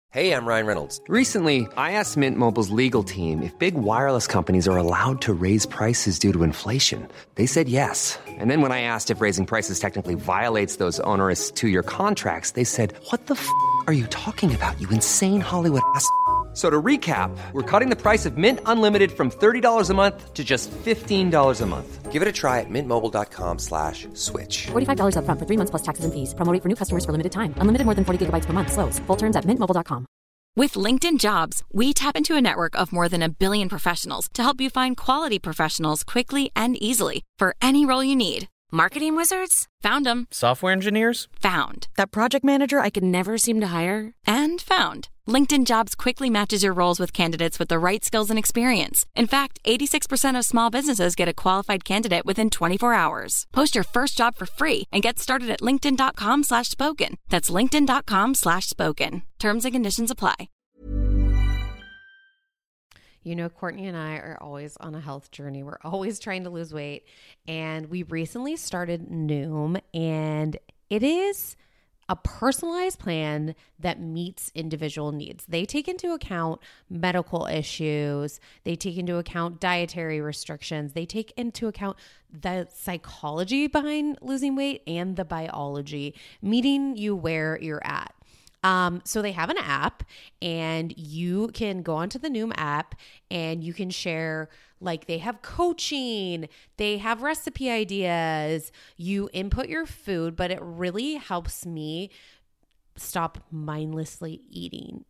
Hey, I'm Ryan Reynolds. Recently, I asked Mint Mobile's legal team if big wireless companies are allowed to raise prices due to inflation. They said yes. And then when I asked if raising prices technically violates those onerous two-year contracts, they said, "What the f*** are you talking about, you insane Hollywood ass?" So to recap, we're cutting the price of Mint Unlimited from $30 a month to just $15 a month. Give it a try at mintmobile.com/switch. $45 up front for 3 months plus taxes and fees. Promo rate for new customers for limited time. Unlimited more than 40 gigabytes per month. Slows full terms at mintmobile.com. With LinkedIn Jobs, we tap into a network of more than 1 billion professionals to help you find quality professionals quickly and easily for any role you need. Marketing wizards? Found them. Software engineers? Found. That project manager I could never seem to hire? And found. LinkedIn Jobs quickly matches your roles with candidates with the right skills and experience. In fact, 86% of small businesses get a qualified candidate within 24 hours. Post your first job for free and get started at linkedin.com/spoken. That's linkedin.com/spoken. Terms and conditions apply. You know, Courtney and I are always on a health journey. We're always trying to lose weight. And we recently started Noom, and it is a personalized plan that meets individual needs. They take into account medical issues. They take into account dietary restrictions. They take into account the psychology behind losing weight and the biology, meeting you where you're at. So they have an app, and you can go onto the Noom app and you can share, like, they have coaching, they have recipe ideas, you input your food, but it really helps me stop mindlessly eating.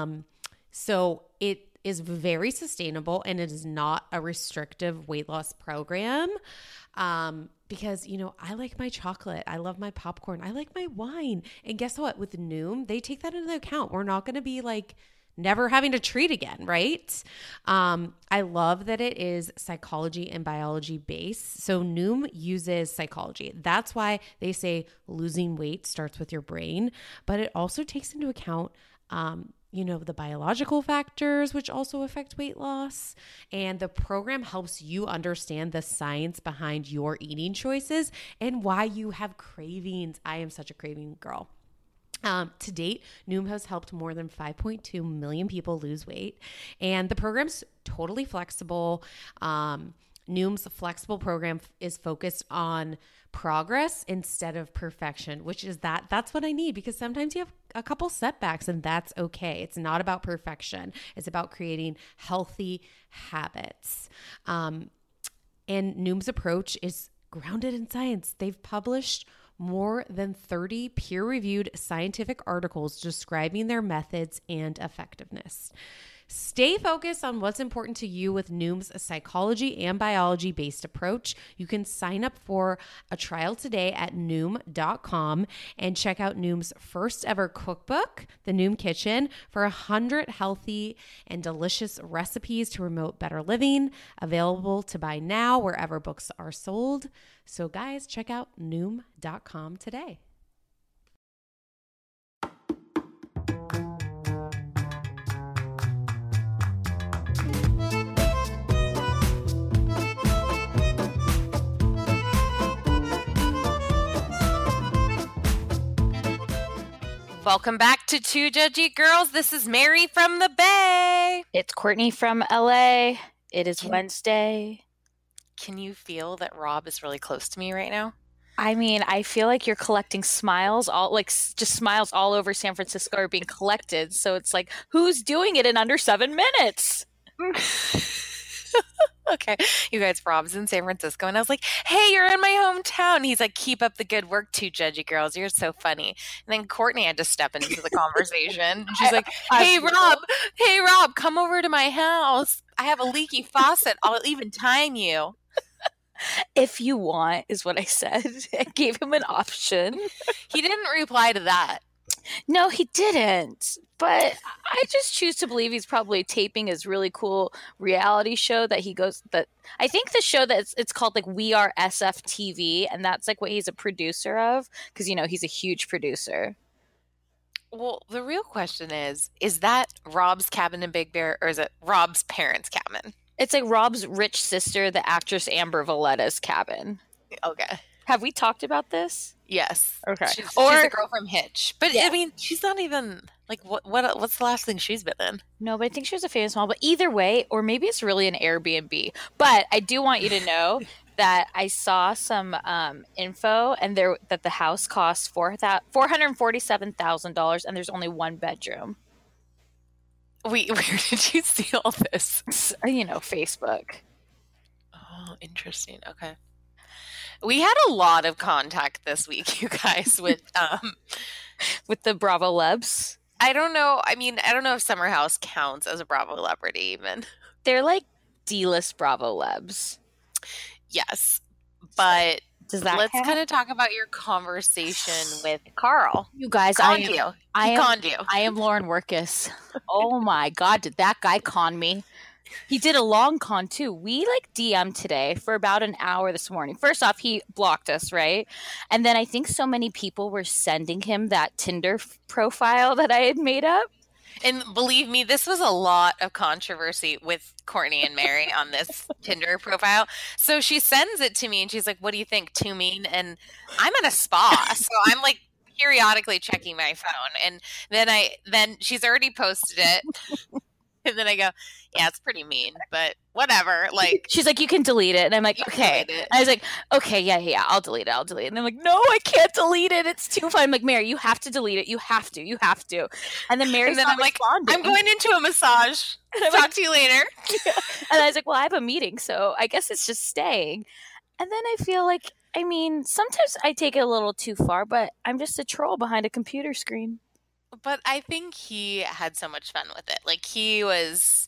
So it is very sustainable, and it is not a restrictive weight loss program. Because, you know, I like my chocolate. I love my popcorn. I like my wine. And guess what? With Noom, they take that into account. We're not going to be like never having to treat again, right? I love that it is psychology and biology based. So Noom uses psychology. That's why they say losing weight starts with your brain, but it also takes into account, you know, the biological factors, which also affect weight loss. And the program helps you understand the science behind your eating choices and why you have cravings. I am such a craving girl. To date, Noom has helped more than 5.2 million people lose weight. And the program's totally flexible. Noom's flexible program is focused on progress instead of perfection, which is that's what I need, because sometimes you have a couple setbacks and that's okay. It's not about perfection. It's about creating healthy habits. And Noom's approach is grounded in science. They've published more than 30 peer-reviewed scientific articles describing their methods and effectiveness. Stay focused on what's important to you with Noom's psychology and biology-based approach. You can sign up for a trial today at Noom.com and check out Noom's first ever cookbook, The Noom Kitchen, for 100 healthy and delicious recipes to promote better living. Available to buy now wherever books are sold. So guys, check out Noom.com today. Welcome back to Two Judgy Girls. This is Mary from the Bay. It's Courtney from LA. It is Wednesday. Can you feel that Rob is really close to me right now? I mean, I feel like you're collecting smiles, just smiles all over San Francisco are being collected. So it's like, who's doing it in under 7 minutes? Okay, you guys, Rob's in San Francisco, and I was like, hey, you're in my hometown. He's like, keep up the good work, Two Judgy Girls. You're so funny. And then Courtney had to step into the conversation. And she's like, hey, Rob, come over to my house. I have a leaky faucet. I'll even time you. If you want, is what I said. I gave him an option. He didn't reply to that. No, he didn't. But I just choose to believe he's probably taping his really cool reality show that he goes that I think the show that it's called like We Are SF TV, and that's like what he's a producer of, because you know he's a huge producer. Well, the real question is that Rob's cabin in Big Bear, or is it Rob's parents' cabin? It's like Rob's rich sister, the actress Amber Valletta's cabin. Okay. Have we talked about this? Yes. Okay. She's a girl from Hitch. But, yeah. I mean, she's not even... Like what's the last thing she's been in? No, but I think she was a famous model. But either way, or maybe it's really an Airbnb. But I do want you to know that I saw some info, and that the house costs $447,000, and there's only one bedroom. Wait, where did you see all this? Facebook. Oh, interesting. Okay. We had a lot of contact this week, you guys, with the Bravo Lebs. I don't know. I mean, I don't know if Summer House counts as a Bravo celebrity even. They're like D-list Bravo Lebs. Yes. But let's count? kind of talk about your conversation with Carl. You guys, I am Lauren Workus. Oh my God, did that guy con me? He did a long con too. We DM'd today for about an hour this morning. First off, he blocked us, right? And then I think so many people were sending him that Tinder profile that I had made up. And believe me, this was a lot of controversy with Courtney and Mary on this Tinder profile. So she sends it to me and she's like, what do you think? Too mean? And I'm at a spa. So I'm periodically checking my phone. And then she's already posted it. And then I go, yeah, it's pretty mean, but whatever. She's like, you can delete it. And I'm like, okay. And I was like, okay, yeah, I'll delete it. And I'm like, no, I can't delete it. It's too fun. I'm like, Mary, you have to delete it. You have to. And then Mary's not responding. I'm going into a massage. Talk to you later. Yeah. And I was like, well, I have a meeting, so I guess it's just staying. And then I feel sometimes I take it a little too far, but I'm just a troll behind a computer screen. But I think he had so much fun with it. He was...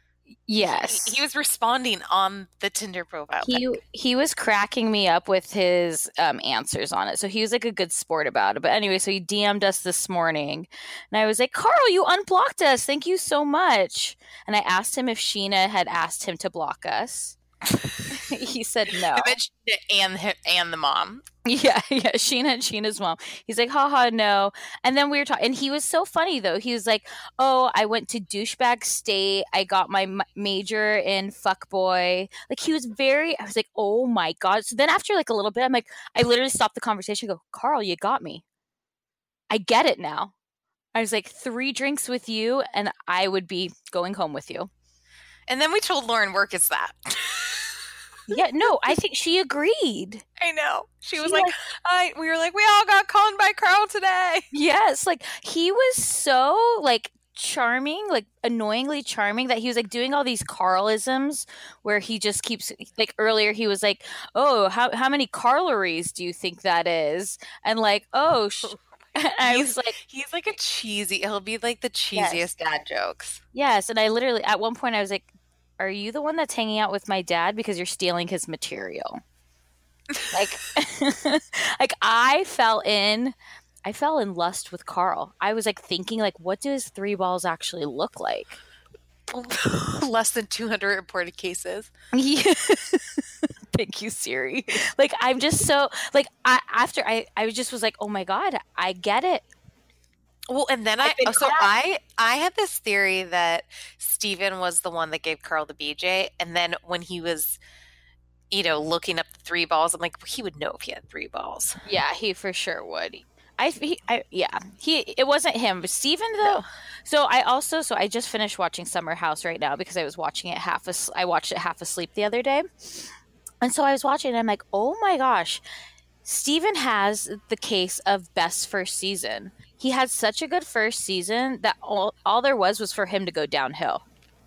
Yes. He was responding on the Tinder profile. He was cracking me up with his answers on it. So he was a good sport about it. But anyway, so he DM'd us this morning. And I was like, Carl, you unblocked us. Thank you so much. And I asked him if Sheena had asked him to block us. He said no. I bet Sheena and the mom. Yeah, Sheena and Sheena's mom. He's like, haha, no. And then we were talking, and he was so funny though. He was like, oh, I went to douchebag state. I got my major in fuckboy. I was like, oh my God. So then after a little bit, I'm like, I literally stopped the conversation and go, Carl, you got me. I get it now. I was like, 3 drinks with you and I would be going home with you. And then we told Lauren Workus that. Yeah, no, I think she agreed. I know. She was we were like, we all got conned by Carl today. Yes, he was so charming, annoyingly charming, that he was doing all these Carlisms where he just keeps earlier he was like, oh, how many calories do you think that is? And I was like, he's a cheesy. He'll be the cheesiest dad jokes. Yes, and I literally at one point I was like, are you the one that's hanging out with my dad because you're stealing his material? I fell in lust with Carl. I was thinking what do his 3 balls actually look like? Less than 200 reported cases. Yeah. Thank you, Siri. I'm just so I just was like, oh my God, I get it. Well, and then I had this theory that Steven was the one that gave Carl the BJ, and then when he was, looking up the 3 balls, I'm like, he would know if he had 3 balls. Yeah, he for sure would. It wasn't him, but Steven though. No. So I just finished watching Summer House right now because I was watching it I watched it half asleep the other day, and so I was watching it and I'm like, oh my gosh, Steven has the case of best first season. He had such a good first season that all there was for him to go downhill.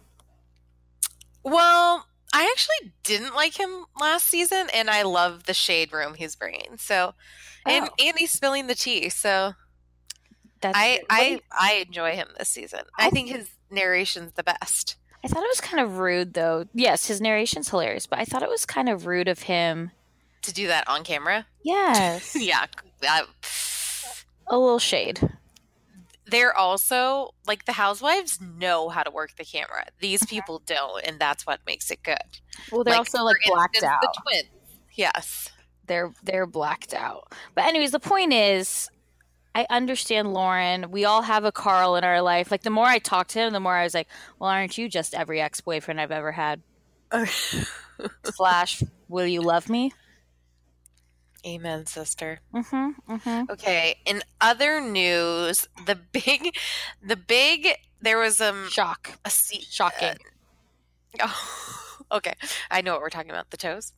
Well, I actually didn't like him last season, and I love the shade room he's bringing. So, and he's spilling the tea. So, I enjoy him this season. I think his narration's the best. I thought it was kind of rude, though. Yes, his narration's hilarious, but I thought it was kind of rude of him to do that on camera. Yes. Yeah. A little shade. They're also the housewives know how to work the camera. These people don't, and that's what makes it good. Well, they're also blacked out. The twins. Yes. They're blacked out. But anyways, the point is, I understand Lauren. We all have a Carl in our life. The more I talked to him, the more I was like, well, aren't you just every ex-boyfriend I've ever had? Flash, will you love me? Amen, sister. Mm-hmm. Mm-hmm. Okay. In other news, the big, there was Shocking. Oh, okay. I know what we're talking about. The toes.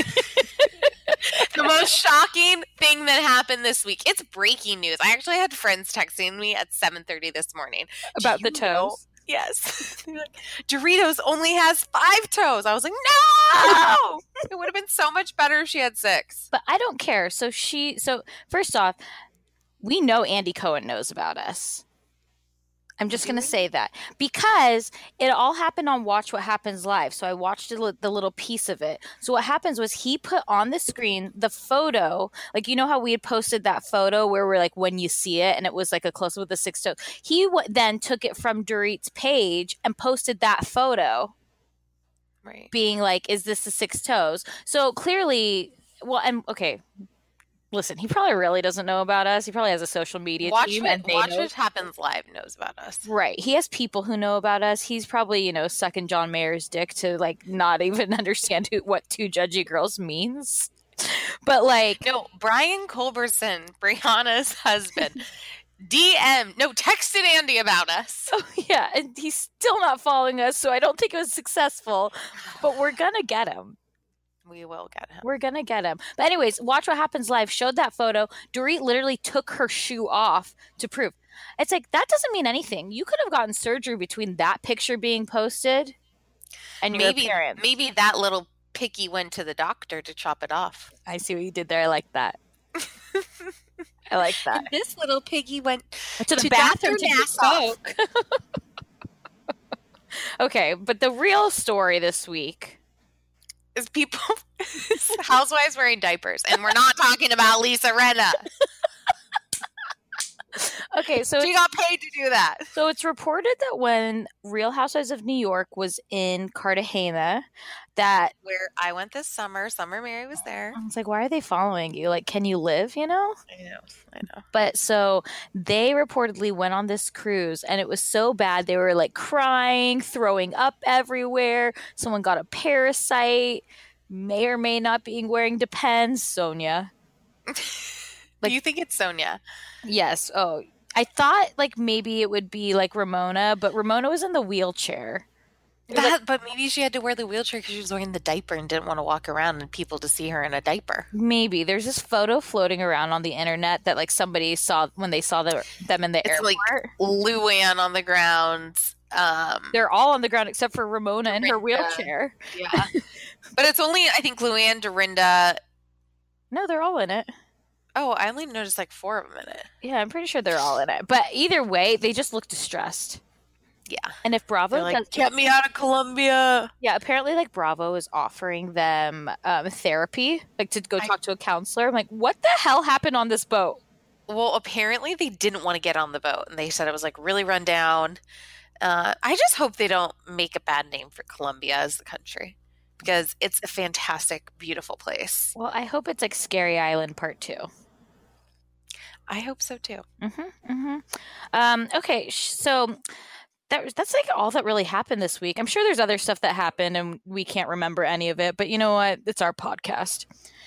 The most shocking thing that happened this week. It's breaking news. I actually had friends texting me at 7:30 this morning About the know? toes? Yes. They're like, Doritos only has 5 toes. I was like, no! It would have been so much better if she had 6. But I don't care. So first off, we know Andy Cohen knows about us. I'm just going to say that because it all happened on Watch What Happens Live. So I watched the little piece of it. So what happens was he put on the screen the photo, like, you know how we had posted that photo where we're like, when you see it, and it was like a close up with the 6 toes. He then took it from Dorit's page and posted that photo. Right. Being like, is this the 6 toes? So clearly, okay. Listen, he probably really doesn't know about us. He probably has a social media team. Watch What Happens Live knows about us. Right. He has people who know about us. He's probably, sucking John Mayer's dick to, like, not even understand what 2 judgy girls means. But, like... No, Brian Culberson, Brianna's husband, texted Andy about us. Oh, yeah. And he's still not following us, so I don't think it was successful. But we're going to get him. We will get him. We're going to get him. But anyways, Watch What Happens Live showed that photo. Dorit literally took her shoe off to prove. It's like, that doesn't mean anything. You could have gotten surgery between that picture being posted and your appearance. Maybe that little piggy went to the doctor to chop it off. I see what you did there. I like that. I like that. And this little piggy went to the bathroom to get soak. Okay, but the real story this week is housewives wearing diapers, and we're not talking about Lisa Rinna. Okay, so she got paid to do that. So it's reported that when Real Housewives of New York was in Cartagena, where I went this summer. Summer Mary was there. I was like, why are they following you? Like, can you live? I know. But so they reportedly went on this cruise, and it was so bad they were like crying, throwing up everywhere. Someone got a parasite. May or may not being wearing depends. Sonia. Do you think it's Sonia? Yes. Oh, I thought like maybe it would be like Ramona, but Ramona was in the wheelchair. But maybe she had to wear the wheelchair because she was wearing the diaper and didn't want to walk around and people to see her in a diaper. Maybe. There's this photo floating around on the internet that like somebody saw when they saw them in the airport. Like Luann on the ground. They're all on the ground except for Ramona in her wheelchair. Yeah. But it's only, I think, Luann, Dorinda. No, they're all in it. Oh, I only noticed like 4 of them in it. Yeah, I'm pretty sure they're all in it. But either way, they just look distressed. Yeah. And if Bravo get me out of Colombia. Yeah, apparently like Bravo is offering them therapy, like to go talk to a counselor. I'm like, what the hell happened on this boat? Well, apparently they didn't want to get on the boat, and they said it was like really run down. I just hope they don't make a bad name for Colombia as the country, because it's a fantastic, beautiful place. Well, I hope it's like Scary Island Part 2. I hope so too. Okay, so that's like all that really happened this week. I'm sure there's other stuff that happened and we can't remember any of it, but you know what? It's our podcast.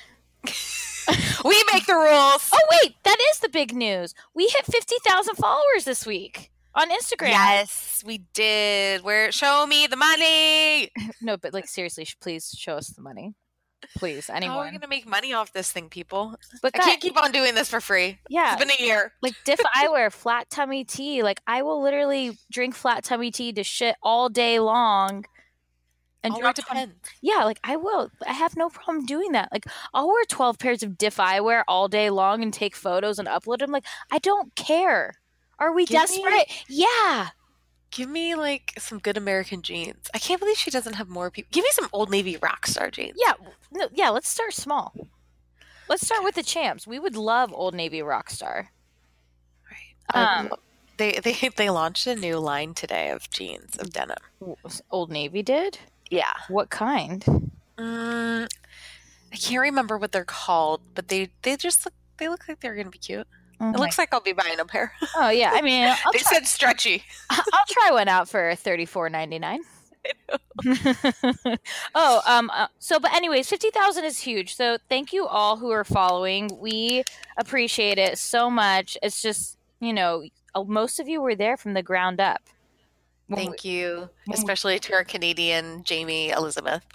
We make the rules. Oh, wait, that is the big news. We hit 50,000 followers this week on Instagram. Yes, we did. Show me the money. No, but like seriously, please show us the money. Please, anyone. How are we going to make money off this thing, people? But I can't keep on doing this for free. Yeah. It's been a year. Like Diff Eyewear, flat tummy tea. Like I will literally drink flat tummy tea to shit all day long. And it depends. Yeah, like I will. I have no problem doing that. Like I'll wear 12 pairs of Diff Eyewear all day long and take photos and upload them. Like I don't care. Are we desperate? Yeah. Give me like some good American jeans. I can't believe she doesn't have more people. Give me some Old Navy Rockstar jeans. Yeah, let's start small. Let's start with the champs. We would love Old Navy Rockstar. Right. They launched a new line today of jeans, of denim. Old Navy did? Yeah. What kind? I can't remember what they're called, but they look like they're going to be cute. It looks like I'll be buying a pair. Oh, yeah. I mean, they said stretchy. I'll try one out for $34.99. But anyways, 50,000 is huge. So thank you all who are following. We appreciate it so much. It's just, most of you were there from the ground up. Thank you, especially to our Canadian Jamie Elizabeth.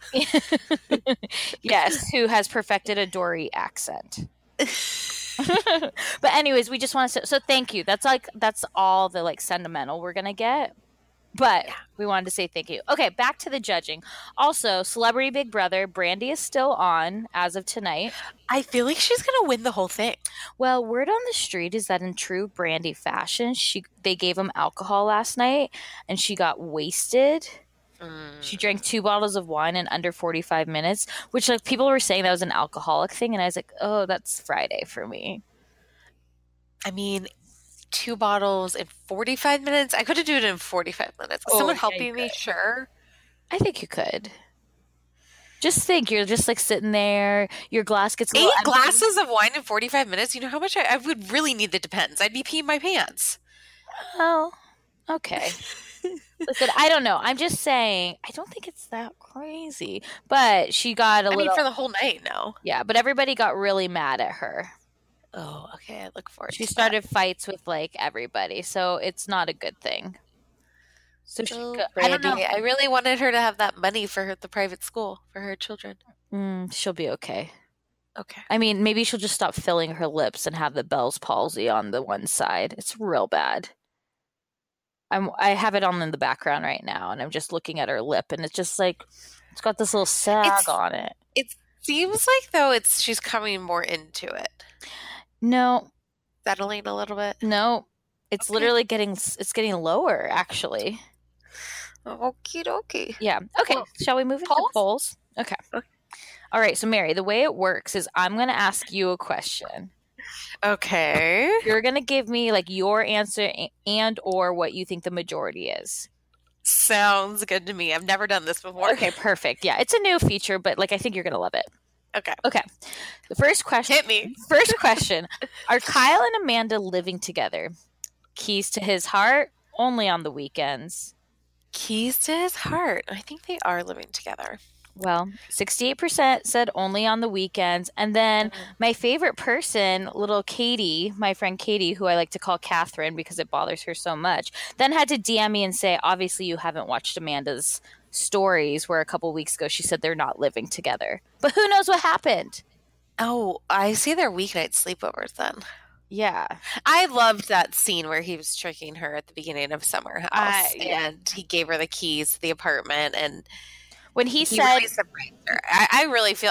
Yes, who has perfected a Dory accent. But anyways, we just want to say, so thank you. That's all the sentimental we're going to get. But we wanted to say thank you. Okay, back to the judging. Also, Celebrity Big Brother, Brandy is still on as of tonight. I feel like she's going to win the whole thing. Well, word on the street is that in true Brandy fashion, they gave him alcohol last night, and she got wasted. She drank 2 bottles of wine in under 45 minutes, which people were saying that was an alcoholic thing, and I was like, oh, that's Friday for me. I mean, 2 bottles in 45 minutes? I could have done it in 45 minutes. Is someone helping me? Sure. I think you could. Just think, you're just sitting there, your glass gets 8 glasses of wine in 45 minutes? You know how much I would really need the Depends. I'd be peeing my pants. Oh, okay. Listen, I don't know. I'm just saying, I don't think it's that crazy. But she got a little... I mean, for the whole night, no. Yeah, but everybody got really mad at her. Oh, okay. I look forward to She started fights with everybody, so it's not a good thing. So I don't know. I really wanted her to have that money for the private school for her children. She'll be okay. Okay. I mean, maybe she'll just stop filling her lips and have the Bell's palsy on the one side. It's real bad. I have it on in the background right now, and I'm just looking at her lip, and it's just it's got this little sag on it. It seems like though she's coming more into it. No. Settling a little bit? No. It's literally getting lower, actually. Okie dokie. Yeah. Okay. Well, shall we move into polls? Okay. All right. So, Mary, the way it works is I'm going to ask you a question. Okay. You're going to give me your answer and or what you think the majority is. Sounds good to me. I've never done this before. Okay, perfect. Yeah, it's a new feature, but I think you're going to love it. Okay. The first question. Hit me. First question. Are Kyle and Amanda living together? Keys to his heart, only on the weekends. Keys to his heart. I think they are living together. Well, 68% said only on the weekends. And then my favorite person, little Katie, my friend Katie, who I like to call Catherine because it bothers her so much, then had to DM me and say, obviously you haven't watched Amanda's stories where a couple weeks ago she said they're not living together. But who knows what happened? Oh, I see their weeknight sleepovers then. Yeah. I loved that scene where he was tricking her at the beginning of Summer House. And he gave her the keys to the apartment. And when he said, really surprised her. I really feel,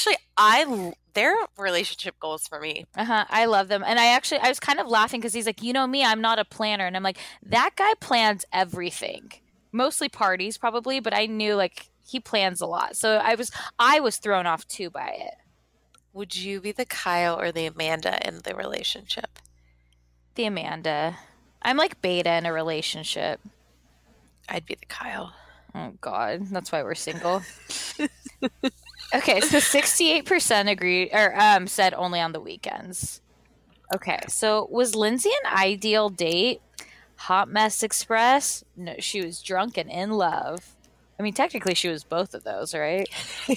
their relationship goals for me. I love them. And I was kind of laughing because he's like, me, I'm not a planner. And I'm like, that guy plans everything. Mostly parties probably, but I knew he plans a lot. So I was thrown off too by it. Would you be the Kyle or the Amanda in the relationship? The Amanda. I'm beta in a relationship. I'd be the Kyle. Oh, God. That's why we're single. Okay, so 68% agreed or said only on the weekends. Okay, so was Lindsay an ideal date? Hot Mess Express? No, she was drunk and in love. I mean, technically she was both of those, right?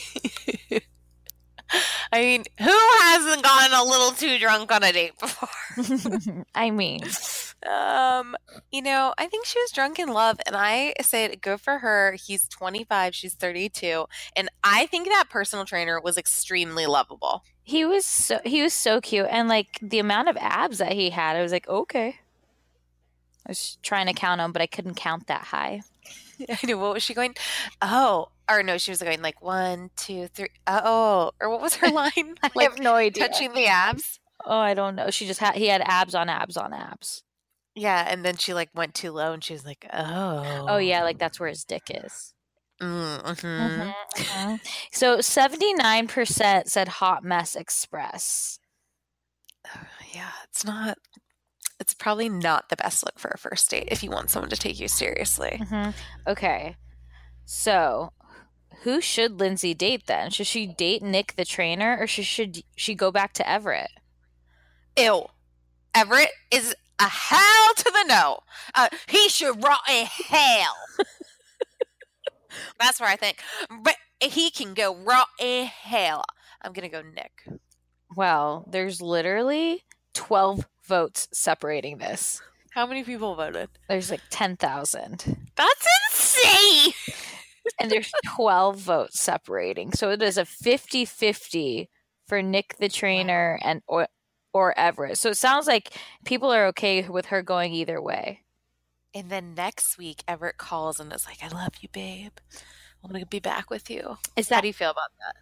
I mean, who hasn't gotten a little too drunk on a date before? I mean, I think she was drunk in love, and I said, good for her. He's 25, she's 32, and I think that personal trainer was extremely lovable. He was so cute, and the amount of abs that he had, I was like, okay. I was trying to count them, but I couldn't count that high. I know. What was she going? Oh, or no, she was going 1, 2, 3. Oh, or what was her line? I have no idea. Touching the abs. Oh, I don't know. She just he had abs on abs on abs. Yeah, and then she went too low, and she was like, oh. Oh yeah, that's where his dick is. Mm-hmm. So 79% said Hot Mess Express. Yeah, it's probably not the best look for a first date if you want someone to take you seriously. Okay. So, who should Lindsay date then? Should she date Nick the trainer, or should she go back to Everett? Ew. Everett is a hell to the no. He should rot in hell. That's where I think. But he can go raw in hell. I'm going to go Nick. Well, there's literally 12 votes separating this. How many people voted? There's like 10,000. That's insane. And there's 12 votes separating. So it is a 50-50 for Nick the trainer and or Everett. So it sounds like people are okay with her going either way. And then next week, Everett calls and is like, I love you, babe. I want to be back with you. How do you feel about that?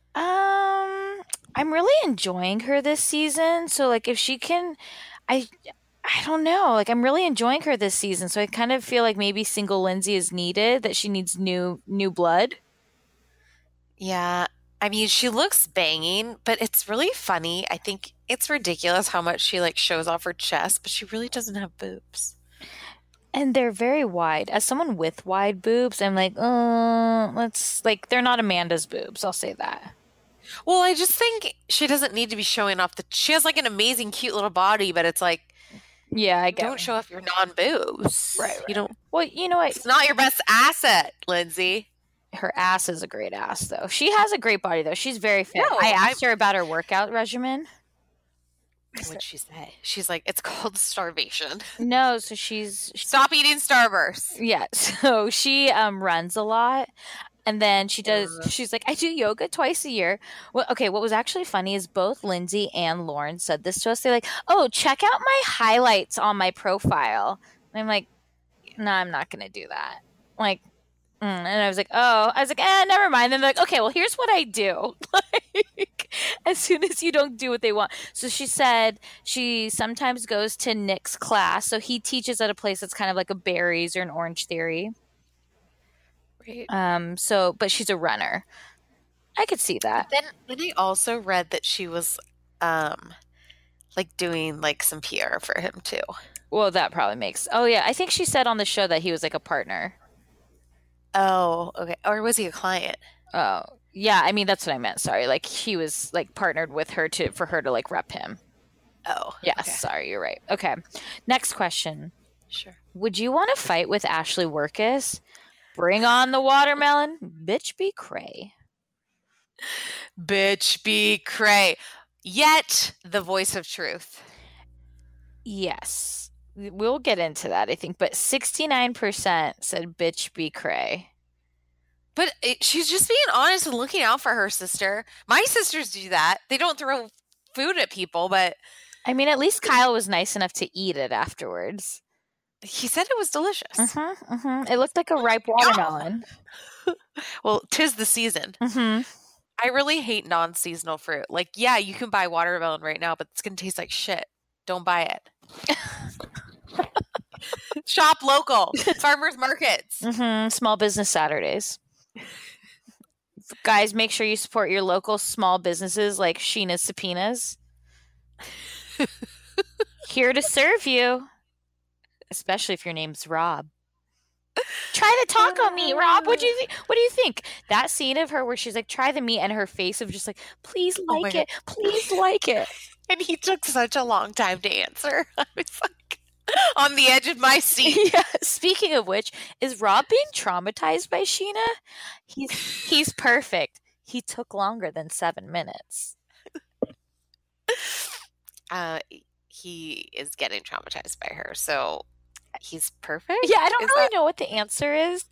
I'm really enjoying her this season. So like if she can, I don't know. Like I'm really enjoying her this season. So I kind of feel like maybe single Lindsay is needed, that she needs new blood. Yeah. I mean, she looks banging, but it's really funny. I think it's ridiculous how much she like shows off her chest, but she really doesn't have boobs. And they're very wide. As someone with wide boobs, I'm like, they're not Amanda's boobs. I'll say that. Well, I just think she doesn't need to be showing off she has like an amazing, cute little body, but it's like, yeah, I get don't show off your non-boobs. Right. You don't. Well, you know what? It's not your best asset, Lindsay. Her ass is a great ass, though. She has a great body, though. She's very fit. No, I asked her about her workout regimen. What'd she say? She's like, it's called starvation. No, so she's Stop eating Starburst. Yeah, so she runs a lot. And then she's like, I do yoga twice a year. Well, okay, what was actually funny is both Lindsay and Lauren said this to us. They're like, oh, check out my highlights on my profile. And I'm like, no, I'm not going to do that. Like, and I was like, never mind. And they're like, okay, well, here's what I do. Like, as soon as you don't do what they want. So she said she sometimes goes to Nick's class. So he teaches at a place that's kind of like a Berries or an Orange Theory. Right. But she's a runner. I could see that. Then I also read that she was, like doing like some PR for him too. Well, that probably makes. Oh yeah, I think she said on the show that he was like a partner. Oh, okay. Or was he a client? Oh, yeah. I mean, that's what I meant. Sorry. Like he was like partnered with her for her to like rep him. Oh, yes. Okay. Sorry, you're right. Okay. Next question. Sure. Would you want to fight with Ashley Workus? Bring on the watermelon. Bitch be cray. Bitch be cray. Yet the voice of truth. Yes. We'll get into that, I think. But 69% said bitch be cray. But she's just being honest and looking out for her sister. My sisters do that. They don't throw food at people, but... I mean, at least Kyle was nice enough to eat it afterwards. He said it was delicious. Mm-hmm, mm-hmm. It looked like a ripe watermelon. Well, 'tis the season. Mm-hmm. I really hate non-seasonal fruit. Like, yeah, you can buy watermelon right now, but it's going to taste like shit. Don't buy it. Shop local. Farmers markets. Mm-hmm. Small business Saturdays. Guys, make sure you support your local small businesses like Sheena's Subpoenas. Here to serve you. Especially if your name's Rob. Try the taco meat, Rob. What do you think? That scene of her where she's like, try the meat, and her face of just like, please like it. Please like it. And he took such a long time to answer. I was like on the edge of my seat. Yeah. Speaking of which, is Rob being traumatized by Sheena? He's perfect. He took longer than 7 minutes. He is getting traumatized by her, so he's perfect. Yeah, I don't really know what the answer is.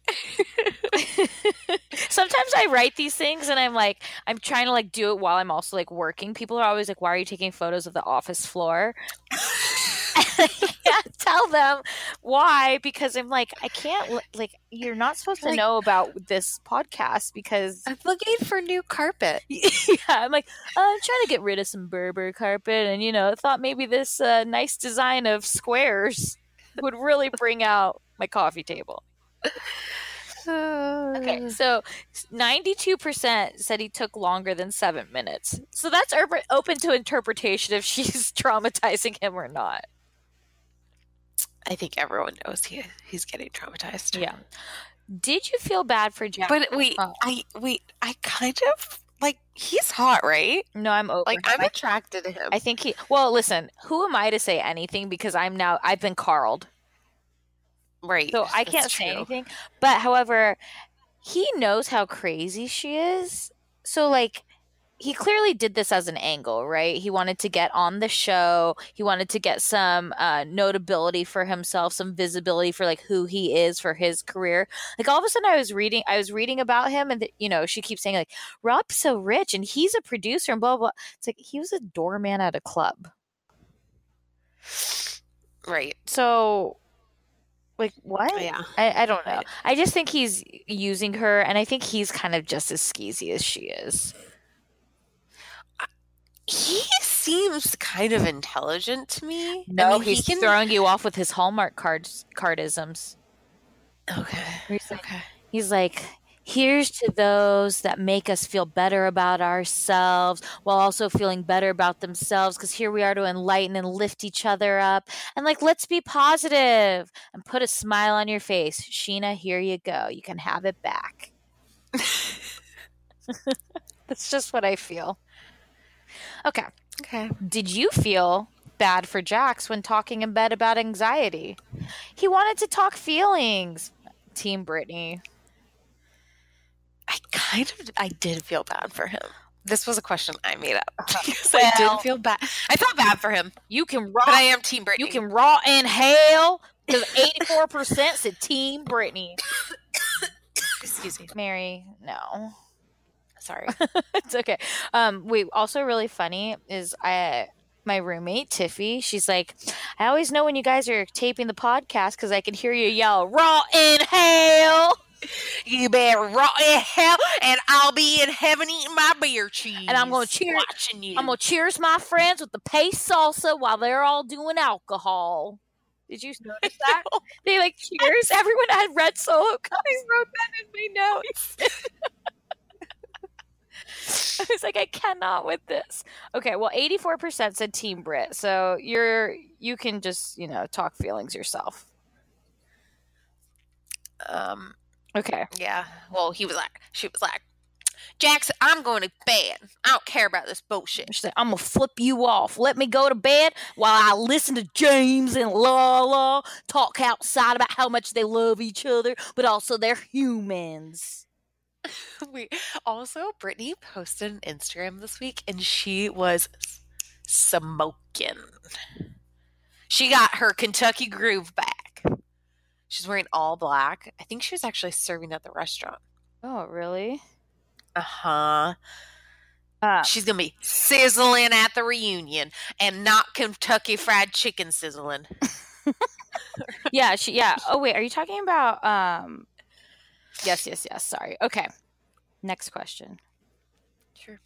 Sometimes I write these things and I'm like, I'm trying to like do it while I'm also like working. People are always like, why are you taking photos of the office floor? I can't tell them why, because I'm like, I can't, like, you're not supposed to know about this podcast because I'm looking for new carpet. Yeah, I'm like, I'm trying to get rid of some Berber carpet, and thought maybe this nice design of squares would really bring out my coffee table. Okay, so 92% said he took longer than 7 minutes. So that's open to interpretation if she's traumatizing him or not. I think everyone knows he's getting traumatized. Yeah. Did you feel bad for Jack? But wait, I kind of like, he's hot, right? No, I'm over. Like, I'm attracted to him. I think well, listen, who am I to say anything, because I've been Carled. Right. So I can't say anything. But however, he knows how crazy she is. So, like, he clearly did this as an angle, right? He wanted to get on the show. He wanted to get some notability for himself, some visibility for like who he is for his career. Like all of a sudden I was reading about him and she keeps saying like, Rob's so rich and he's a producer and blah, blah, blah. It's like, he was a doorman at a club. Right. So like, what? Yeah. I don't know. I just think he's using her and I think he's kind of just as skeezy as she is. He seems kind of intelligent to me. No, I mean, he's throwing you off with his Hallmark cardisms. Okay. He's like, here's to those that make us feel better about ourselves while also feeling better about themselves because here we are to enlighten and lift each other up. And like, let's be positive and put a smile on your face. Sheena, here you go. You can have it back. That's just what I feel. Okay. Did you feel bad for Jax when talking in bed about anxiety? He wanted to talk feelings. Team Brittany. I did feel bad for him. This was a question I made up. I did feel bad. I felt bad for him. You can raw. But I am Team Brittany. You can raw inhale because 84% said Team Brittany. Excuse me. Mary, no. Sorry. It's okay. Wait, also really funny is my roommate, Tiffy, she's like, I always know when you guys are taping the podcast because I can hear you yell, raw inhale. You better raw inhale and I'll be in heaven eating my beer cheese. And I'm going to cheer. Watching you. I'm going to cheers my friends with the pace salsa while they're all doing alcohol. Did you notice that? They like cheers. Everyone had red Solo cups. I wrote that in my notes. I was like, I cannot with this. Okay, well, 84% said Team Brit, so you can just talk feelings yourself. Okay. Yeah. Well, she was like, Jackson, I'm going to bed. I don't care about this bullshit. She's like, I'm gonna flip you off. Let me go to bed while I listen to James and Lala talk outside about how much they love each other, but also they're humans. Also, Brittany posted an Instagram this week and she was smoking. She got her Kentucky groove back. She's wearing all black. I think she was actually serving at the restaurant. Oh, really? Uh-huh. She's going to be sizzling at the reunion and not Kentucky Fried Chicken sizzling. Yeah. Oh, wait. Are you talking about... Yes. Sorry. Okay. Next question. Sure.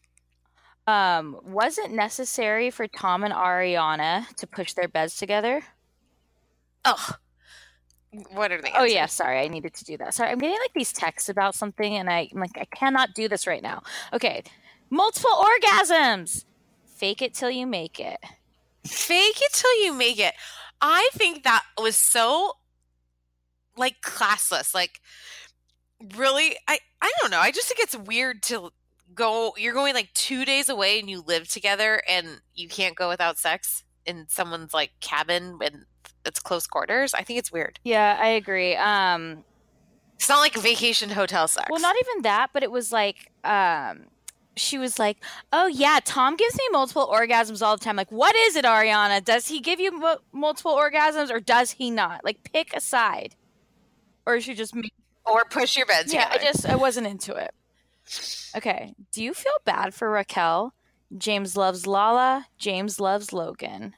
Was it necessary for Tom and Ariana to push their beds together? Ugh. What are they? Oh, yeah. Sorry. I needed to do that. Sorry. I'm getting like these texts about something and I'm like, I cannot do this right now. Okay. Multiple orgasms. Fake it till you make it. Fake it till you make it. I think that was so like classless. Like, really, I don't know. I just think it's weird to go. You're going like 2 days away and you live together and you can't go without sex in someone's like cabin and it's close quarters. I think it's weird. Yeah, I agree. It's not like vacation hotel sex. Well, not even that, but it was like she was like, oh yeah, Tom gives me multiple orgasms all the time. Like, what is it, Ariana? Does he give you multiple orgasms or does he not? Like, pick a side. Or is she just me? Or push your bed together. Yeah, I wasn't into it. Okay. Do you feel bad for Raquel? James loves Lala. James loves Logan.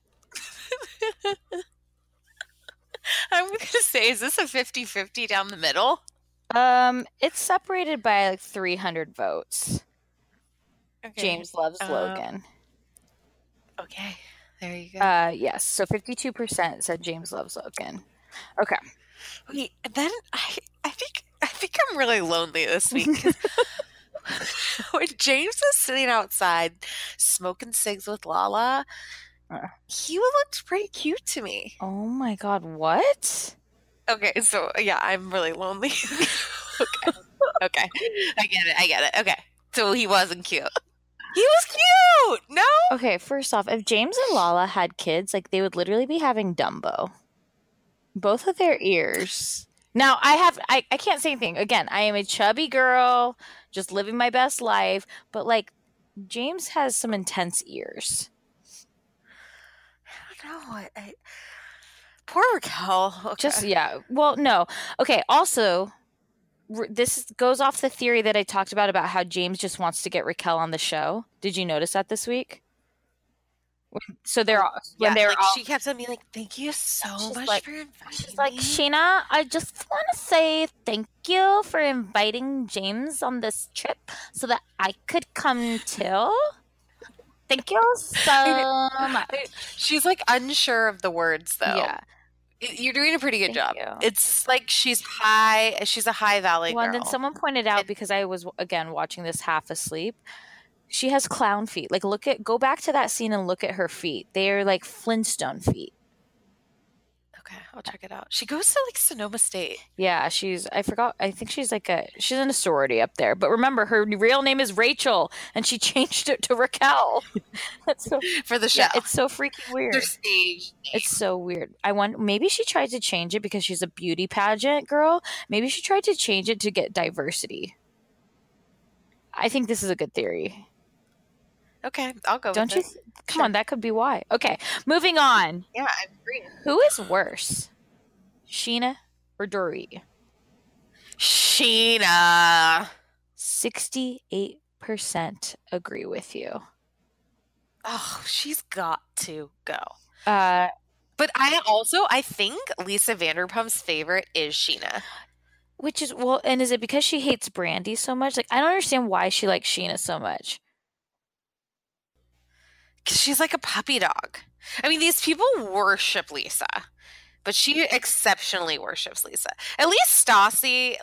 I'm going to say, is this a 50-50 down the middle? It's separated by like 300 votes. Okay. James loves Logan. Okay. There you go. Yes. So 52% said James loves Logan. Okay. Wait, then I think I'm really lonely this week. When James was sitting outside smoking cigs with Lala, he looked pretty cute to me. Oh my God, what? Okay, so yeah, I'm really lonely. Okay. I get it. Okay. So he wasn't cute. He was cute! No? Okay, first off, if James and Lala had kids, like they would literally be having Dumbo. Both of their ears. Now I can't say anything. Again, I am a chubby girl, just living my best life. But like, James has some intense ears. I don't know. Poor Raquel. Okay. Just yeah. Well, no. Okay. Also, this goes off the theory that I talked about how James just wants to get Raquel on the show. Did you notice that this week? So she kept on being like, "Thank you so much for inviting She's like, me." Sheena, I just want to say thank you for inviting James on this trip so that I could come too. Thank you so much. She's like unsure of the words though. Yeah. You're doing a pretty good job. you. It's like she's a high valley Well, girl. and then someone pointed out, because I was again watching this half asleep, she has clown feet. Like, go back to that scene and look at her feet. They are like Flintstone feet. Okay, I'll check it out. She goes to like Sonoma State. Yeah, I think she's she's in a sorority up there. But remember, her real name is Rachel, and she changed it to Raquel. That's so, For the show. yeah, it's so freaking weird. Their stage name. It's so weird. I wonder, maybe she tried to change it because she's a beauty pageant girl. Maybe she tried to change it to get diversity. I think this is a good theory. Okay, I'll go Don't with you? it. Come on, that could be why. Okay, moving on. Yeah, I agree. Who is worse, Sheena or Dorit? Sheena. 68% agree with you. Oh, she's got to go. Uh, But I think Lisa Vanderpump's favorite is Sheena. which is and is it because she hates Brandy so much? Like, I don't understand why she likes Sheena so much. Because she's like a puppy dog. I mean, these people worship Lisa, but she exceptionally worships Lisa. At least Stassi,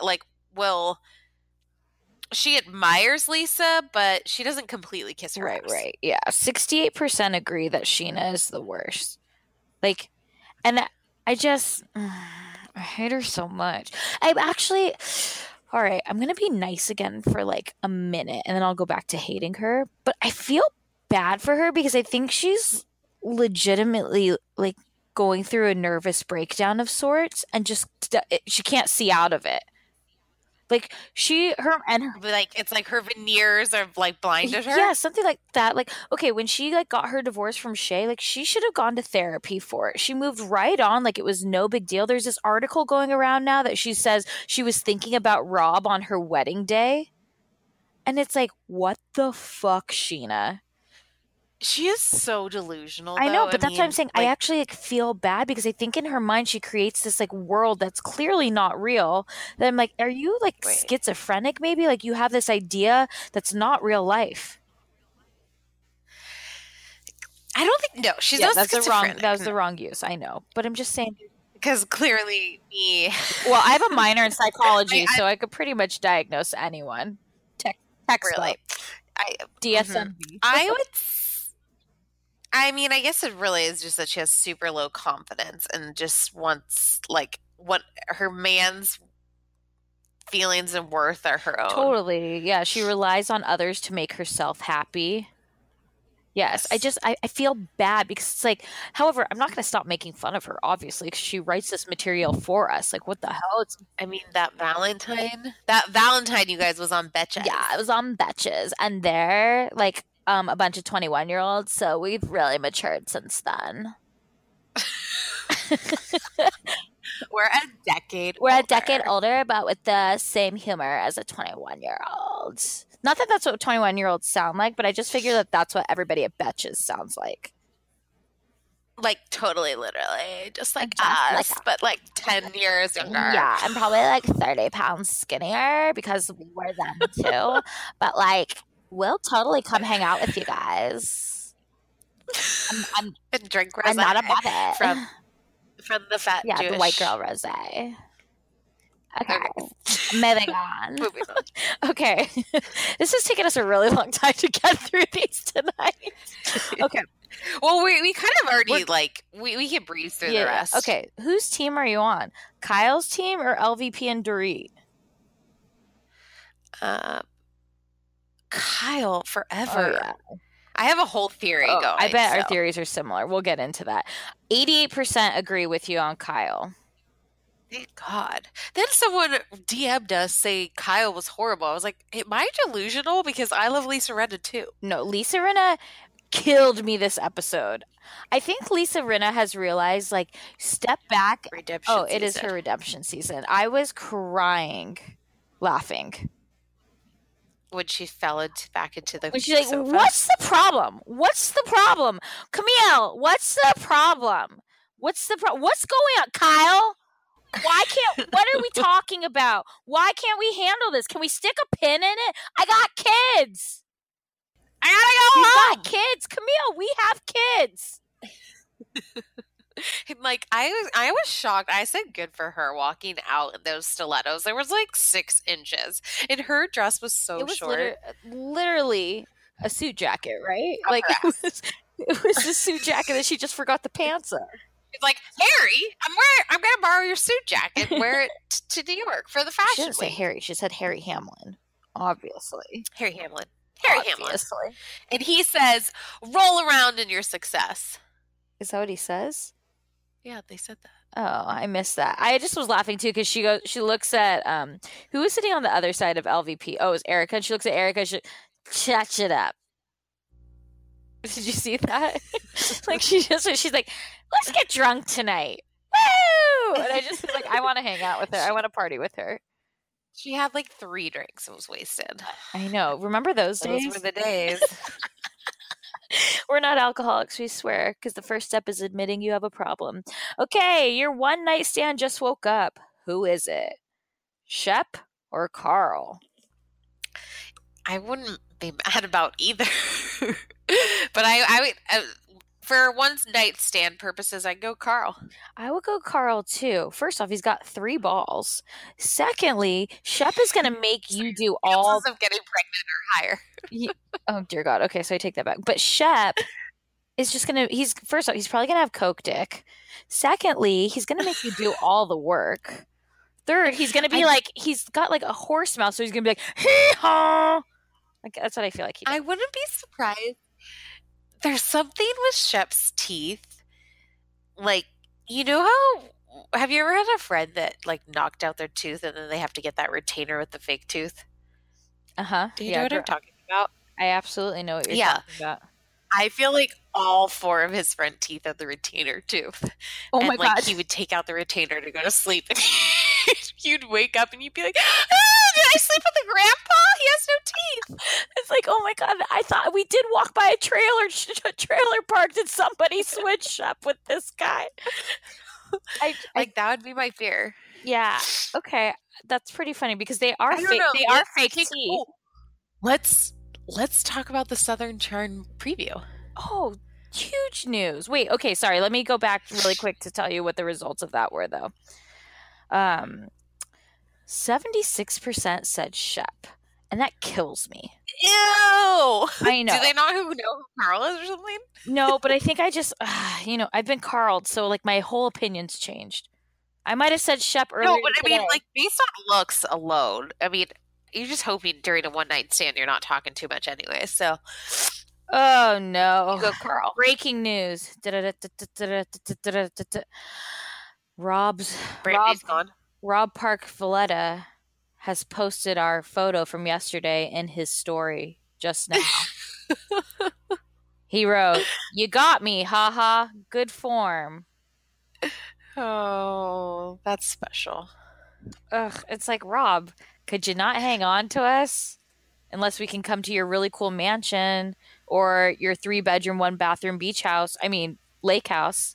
she admires Lisa, but she doesn't completely kiss her ass. Right. Yeah, 68% agree that Sheena is the worst. Like, and I just I hate her so much. I'm actually all right. I'm gonna be nice again for like a minute, and then I'll go back to hating her. But I feel bad for her because I think she's legitimately like going through a nervous breakdown of sorts, and just she can't see out of it. Like it's like her veneers are like blinded her. Yeah, something like that. Like, okay, when she like got her divorce from Shay, like she should have gone to therapy for it. She moved right on like it was no big deal. There's this article going around now that she says she was thinking about Rob on her wedding day. And it's like, what the fuck, Sheena? She is so delusional. I know, but that's what I'm saying. I actually like feel bad because I think in her mind she creates this like world that's clearly not real. That I'm like, are you like schizophrenic? Maybe like you have this idea that's not real life. I don't think she's not schizophrenic. That was the wrong use. I know, but I'm just saying because clearly me. Well, I have a minor in psychology, so I could pretty much diagnose anyone. Textbook. Really, DSM. I would. I mean, I guess it really is just that she has super low confidence and just wants, like, what her man's feelings and worth are her own. Totally. Yeah. She relies on others to make herself happy. Yes. I feel bad because it's like, however, I'm not going to stop making fun of her, obviously, because she writes this material for us. Like, what the hell? That Valentine, you guys, was on Betches. Yeah, it was on Betches. And they're, like, a bunch of 21-year-olds, so we've really matured since then. We're a decade older, but with the same humor as a 21-year-old. Not that that's what 21-year-olds sound like, but I just figure that that's what everybody at Betches sounds like. Like, totally, literally. Just like us, but like 10 years younger. Yeah, I'm probably like 30 pounds skinnier because we were them too. But like, we'll totally come hang out with you guys. And drink rosé. I'm not above it. From the fat Jewish. The white girl rosé. Okay. Moving on. Okay. This has taken us a really long time to get through these tonight. Okay. Well, we kind of already, we can breeze through the rest. Okay. Whose team are you on? Kyle's team or LVP and Dorit? Kyle forever. Oh, yeah. I have a whole theory going. I bet our theories are similar. We'll get into that. 88% agree with you on Kyle. Thank God. Then someone DM'd us saying Kyle was horrible. I was like, am I delusional? Because I love Lisa Rinna too. No, Lisa Rinna killed me this episode. I think Lisa Rinna has realized, like, step back. Redemption Oh, it is season. her redemption season. I was crying, laughing. When she fell back into the When she's like, sofa. what's the problem? What's the problem? Camille, what's the problem? What's going on? Kyle? Why can't, what are we talking about? Why can't we handle this? Can we stick a pin in it? I got kids. I gotta go We home. got kids. Camille, we have kids. Like I was shocked. I said good for her walking out in those stilettos. There was like 6 inches, and her dress was so It was short. literally a suit jacket, right? Up Like her it was a suit jacket that she just forgot the pants on. It's like, Harry, I'm gonna borrow your suit jacket. Wear it to New York for the She fashion didn't say week. Harry. She said Harry Hamlin, obviously. Harry Hamlin. Harry Hamlin. Obviously. And he says, "Roll around in your success." Is that what he says? Yeah, they said that. Oh, I missed that. I just was laughing too because she looks at who was sitting on the other side of LVP. Oh, it was Erica. And she looks at Erica. She chat it up. Did you see that? Like she's like, let's get drunk tonight. Woo! And I just was like, I want to hang out with her. I want to party with her. She had like 3 drinks and was wasted. I know. Remember those Those days? were the days. We're not alcoholics, we swear, because the first step is admitting you have a problem. Okay, your one night stand just woke up. Who is it? Shep or Carl? I wouldn't be mad about either. But I would, for one night stand purposes, I'd go Carl. I would go Carl too. First off, he's got 3 balls. Secondly, Shep is going to make you do all. Chances of getting pregnant are higher. Oh dear God. Okay, so I take that back. But Shep is just going to. He's first off, he's probably going to have coke dick. Secondly, he's going to make you do all the work. Third, he's going to be like he's got like a horse mouth, so he's going to be like hee haw. Like that's what I feel like he does. I wouldn't be surprised. There's something with Shep's teeth. Like, you know how, have you ever had a friend that like knocked out their tooth and then they have to get that retainer with the fake tooth? Uh-huh. Do you know what I'm talking about? I absolutely know what you're Yeah. talking about. I feel like all 4 of his front teeth had the retainer tooth. Oh and my like God. he would take out the retainer to go to sleep. You'd wake up and you'd be like, did I sleep with a grandpa? He has no teeth. It's like, oh my God, I thought we did walk by a trailer park. Did somebody switch up with this guy? Like that would be my fear. Yeah. Okay. That's pretty funny because they are I don't fake. know. They are Let's fake take- teeth. Let's talk about the Southern Charm preview. Oh, huge news. Wait, okay, sorry. Let me go back really quick to tell you what the results of that were, though. 76% said Shep, and that kills me. Ew! I know. Do they not know who Carl is or something? No, but I think I just, I've been Carled, so like my whole opinion's changed. I might have said Shep earlier. No, but I mean, today. like based on looks alone, I mean, you're just hoping during a one night stand you're not talking too much anyway. So, Oh no! you go Carl. Breaking news. Brandy's gone. Rob Park Valletta has posted our photo from yesterday in his story just now. He wrote, "You got me, haha. Good form." Oh, that's special. Ugh, it's like, Rob, could you not hang on to us unless we can come to your really cool mansion or your 3-bedroom, 1-bathroom beach house? I mean, lake house.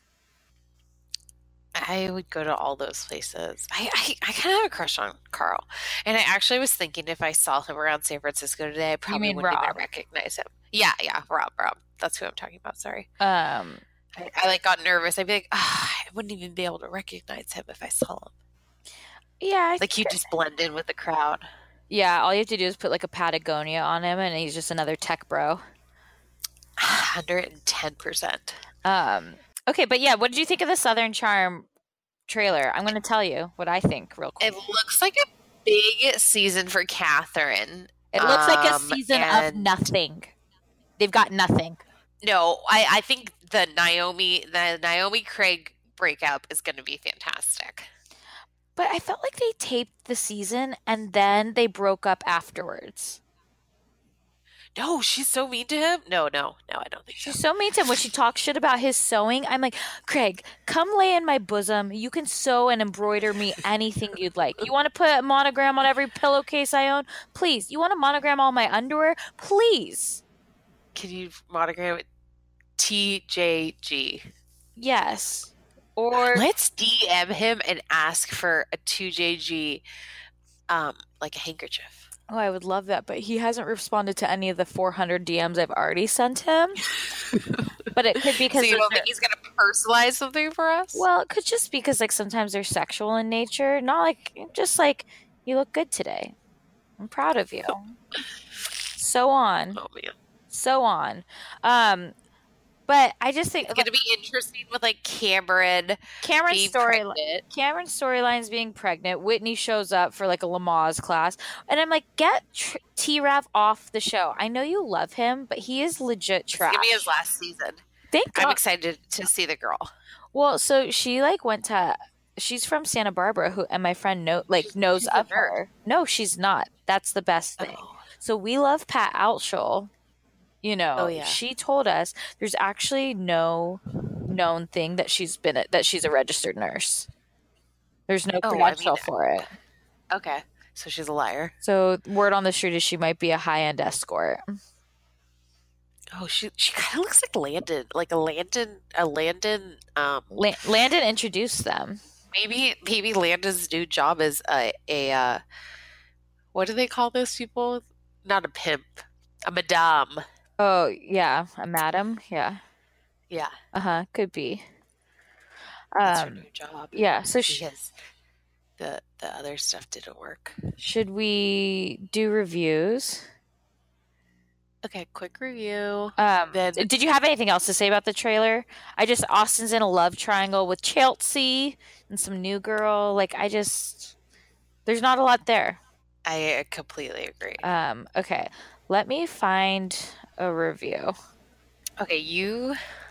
I would go to all those places. I kind of have a crush on Carl. And I actually was thinking if I saw him around San Francisco today, I probably mean wouldn't even Rob? recognize him. Yeah, Rob. That's who I'm talking about. Sorry. I like got nervous. I'd be like, I wouldn't even be able to recognize him if I saw him. Yeah, Like he'd just blend in with the crowd. yeah. All you have to do is put like a Patagonia on him, and he's just another tech bro. 110%. Okay, but yeah, what did you think of the Southern Charm trailer? I'm going to tell you what I think real quick. It looks like a big season for Catherine. It looks like a season of and- nothing. They've got nothing. No, I think the Naomi Craig breakup is going to be fantastic. But I felt like they taped the season and then they broke up afterwards. No, she's so mean to him. No, I don't think so. She's so mean to him when she talks shit about his sewing. I'm like, Craig, come lay in my bosom. You can sew and embroider me anything you'd like. You want to put a monogram on every pillowcase I own? Please. You want to monogram all my underwear? Please. Can you monogram it TJG? Yes. Or let's DM him and ask for a 2JG, like a handkerchief. Oh, I would love that, but he hasn't responded to any of the 400 DMs I've already sent him. But it could be because so you don't think he's going to personalize something for us? Well, it could just because like sometimes they're sexual in nature, not like just like you look good today. I'm proud of you. So on. Oh man. So on. But I just think it's going to be interesting with like Cameron's storyline's being pregnant. Whitney shows up for like a Lamaze class, and I'm like, get T-Rav off the show. I know you love him, but he is legit trash. It's going to be his last season. I'm excited to see the girl. Well, so she like went to. She's from Santa Barbara, and my friend knows of her. No, she's not. That's the best thing. Oh. So we love Pat Altschul. You know, She told us there's actually no known thing that she's a registered nurse. There's no credential for it. Okay, so she's a liar. So word on the street is she might be a high-end escort. Oh, she kind of looks like Landon. Landon introduced them. Maybe Landon's new job is a what do they call those people? Not a pimp, a madame. Oh, yeah. A madam? Yeah. Yeah. Could be. That's her new job. Yeah. So the other stuff didn't work. Should we do reviews? Okay, quick review. Did you have anything else to say about the trailer? Austin's in a love triangle with Chelsea and some new girl. There's not a lot there. I completely agree. Okay. Let me find a review. Okay, you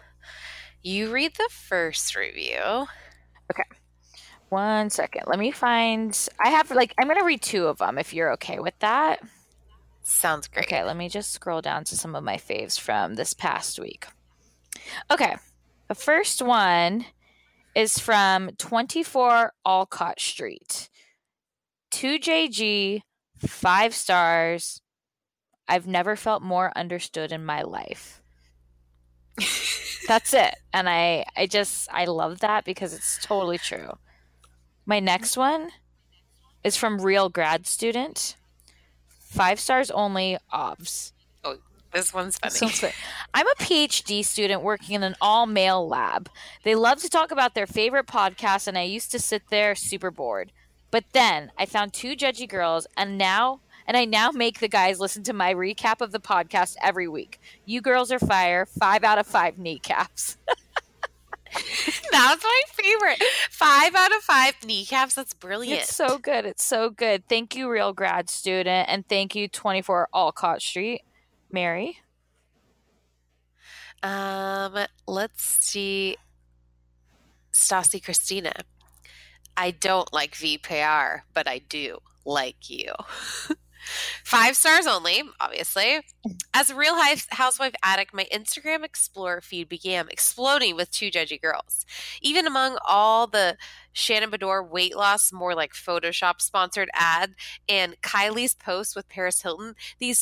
read the first review. Okay. 1 second. Let me find. I'm going to read 2 of them if you're okay with that. Sounds great. Okay, let me just scroll down to some of my faves from this past week. Okay. The first one is from 24 Alcott Street. 2JG, 5 stars. I've never felt more understood in my life. That's it. And I love that because it's totally true. My next one is from Real Grad Student. 5 stars only, OBS. Oh, this one's funny. I'm a PhD student working in an all-male lab. They love to talk about their favorite podcasts, and I used to sit there super bored. But then I found 2 judgy girls, and I now make the guys listen to my recap of the podcast every week. You girls are fire. 5 out of 5 kneecaps. That's my favorite. 5 out of 5 kneecaps. That's brilliant. It's so good. It's so good. Thank you, Real Grad Student, and thank you, 24 Alcott Street. Mary? Let's see. Stassi Christina. I don't like VPR, but I do like you. 5 stars only, obviously. As a Real Housewife addict, my Instagram Explorer feed began exploding with 2 judgy girls. Even among all the Shannon Bedore weight loss, more like Photoshop sponsored ad, and Kylie's post with Paris Hilton, these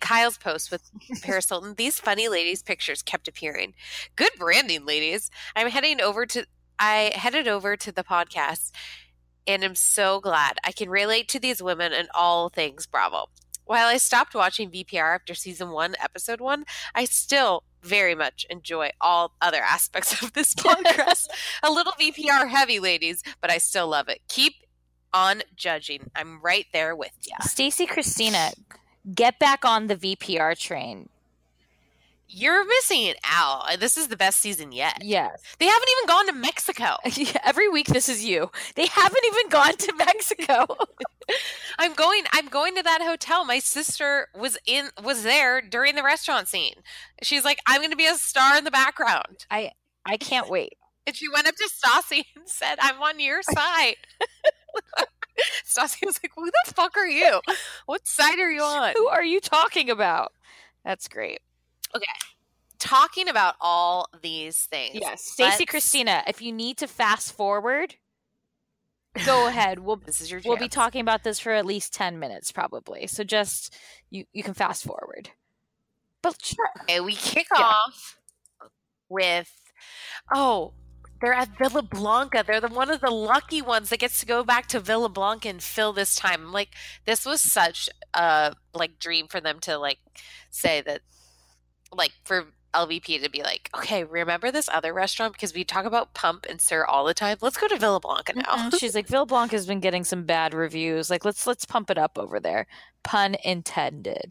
funny ladies' pictures kept appearing. Good branding, ladies. I headed over to the podcast, and I'm so glad I can relate to these women and all things Bravo. While I stopped watching VPR after season 1, episode 1, I still very much enjoy all other aspects of this podcast. A little VPR heavy, ladies, but I still love it. Keep on judging. I'm right there with you. Stacey Christina, get back on the VPR train. You're missing out. This is the best season yet. Yes. They haven't even gone to Mexico. Every week this is you. They haven't even gone to Mexico. I'm going to that hotel. My sister was there during the restaurant scene. She's like, I'm going to be a star in the background. I can't wait. And she went up to Stassi and said, I'm on your side. Stassi was like, who the fuck are you? What side are you on? Who are you talking about? That's great. Okay. Talking about all these things. Yes. Stacey Christina, if you need to fast forward, go ahead. This is your chance. We'll be talking about this for at least 10 minutes probably. So just you can fast forward. But sure. Okay, we kick off with they're at Villa Blanca. They're one of the lucky ones that gets to go back to Villa Blanca and fill this time. Like, this was such a dream for them to say that, for LVP to be like, okay, remember this other restaurant, because we talk about Pump and Sir all the time. Let's go to Villa Blanca now. She's like, Villa Blanca has been getting some bad reviews. Like, let's pump it up over there. Pun intended.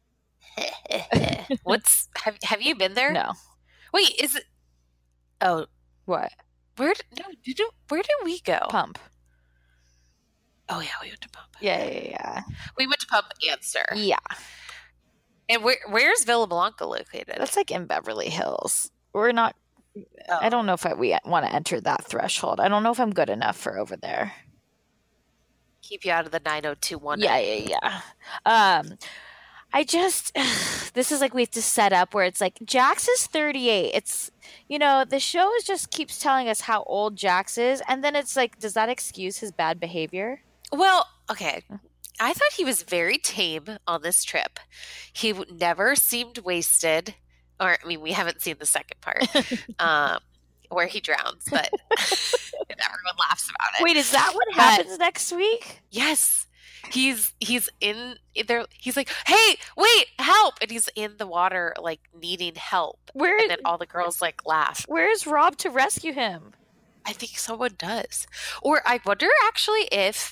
Have you been there? No. Wait, is it? Oh, what? Where did we go? Pump. Oh yeah, we went to Pump. Yeah. We went to Pump and Sir. Yeah. And where's Villa Blanca located? That's in Beverly Hills. We're not. I don't know if we want to enter that threshold. I don't know if I'm good enough for over there. Keep you out of the 90210. Yeah. I just, this is we have to set up where it's Jax is 38. It's, the show just keeps telling us how old Jax is. And then it's does that excuse his bad behavior? Well, okay. I thought he was very tame on this trip. He never seemed wasted. Or, I mean, we haven't seen the second part where he drowns, but everyone laughs about it. Wait, is that what happens next week? Yes. He's in there. He's like, hey, wait, help. And he's in the water, needing help. And then all the girls laugh. Where's Rob to rescue him? I think someone does. Or I wonder if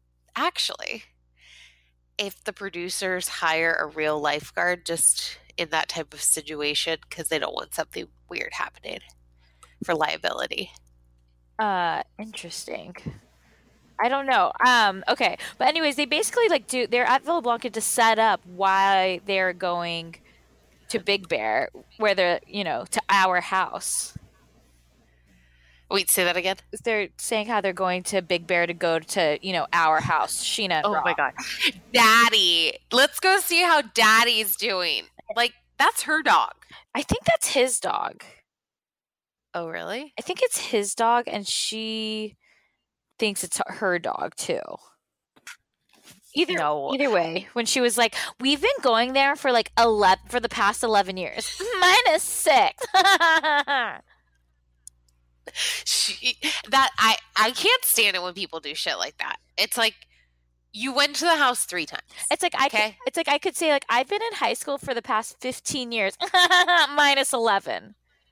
the producers hire a real lifeguard just in that type of situation because they don't want something weird happening for liability. Interesting. I don't know. Okay. But anyways, they basically they're at Villa Blanca to set up why they're going to Big Bear, where they're, to our house. Wait, say that again? They're saying how they're going to Big Bear to go to, our house, Sheena and Rob. My God. Daddy. Let's go see how Daddy's doing. That's her dog. I think that's his dog. Oh, really? I think it's his dog, and she thinks it's her dog too. Either way, when she was like, we've been going there for for the past 11 years. -6. I can't stand it when people do shit like that. It's you went to the house 3 times. It's I could say I've been in high school for the past 15 years. -11.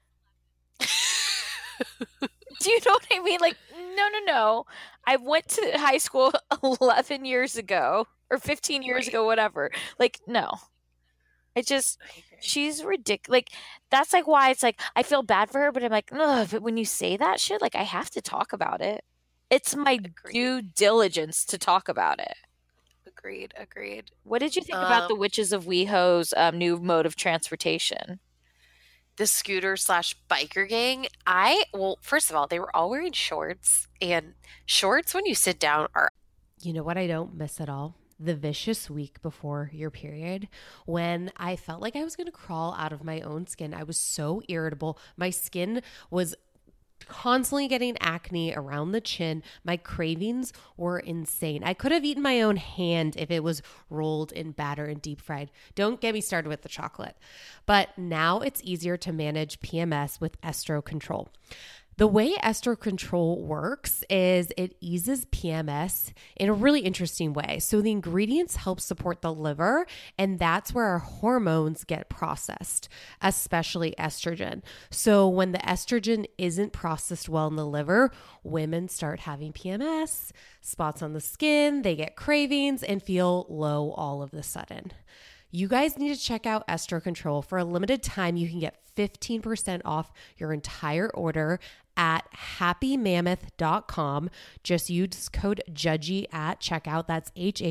Do you know what I mean? No. I went to high school 11 years ago or 15 years ago, whatever. No. It just, she's ridiculous. That's why it's I feel bad for her, but I'm ugh, but when you say that shit, I have to talk about it. It's my due diligence to talk about it. Agreed. What did you think about the Witches of WeHo's new mode of transportation? The scooter/biker gang. First of all, they were all wearing shorts, and shorts when you sit down are. You know what I don't miss at all? The vicious week before your period, when I felt like I was going to crawl out of my own skin. I was so irritable. My skin was constantly getting acne around the chin. My cravings were insane. I could have eaten my own hand if it was rolled in batter and deep fried. Don't get me started with the chocolate. But now it's easier to manage PMS with Estro Control. The way Estro Control works is it eases PMS in a really interesting way. So the ingredients help support the liver, and that's where our hormones get processed, especially estrogen. So when the estrogen isn't processed well in the liver, women start having PMS, spots on the skin, they get cravings, and feel low all of a sudden. You guys need to check out Estro Control. For a limited time, you can get 15% off your entire order at happymammoth.com. Just use code JUDGY at checkout. That's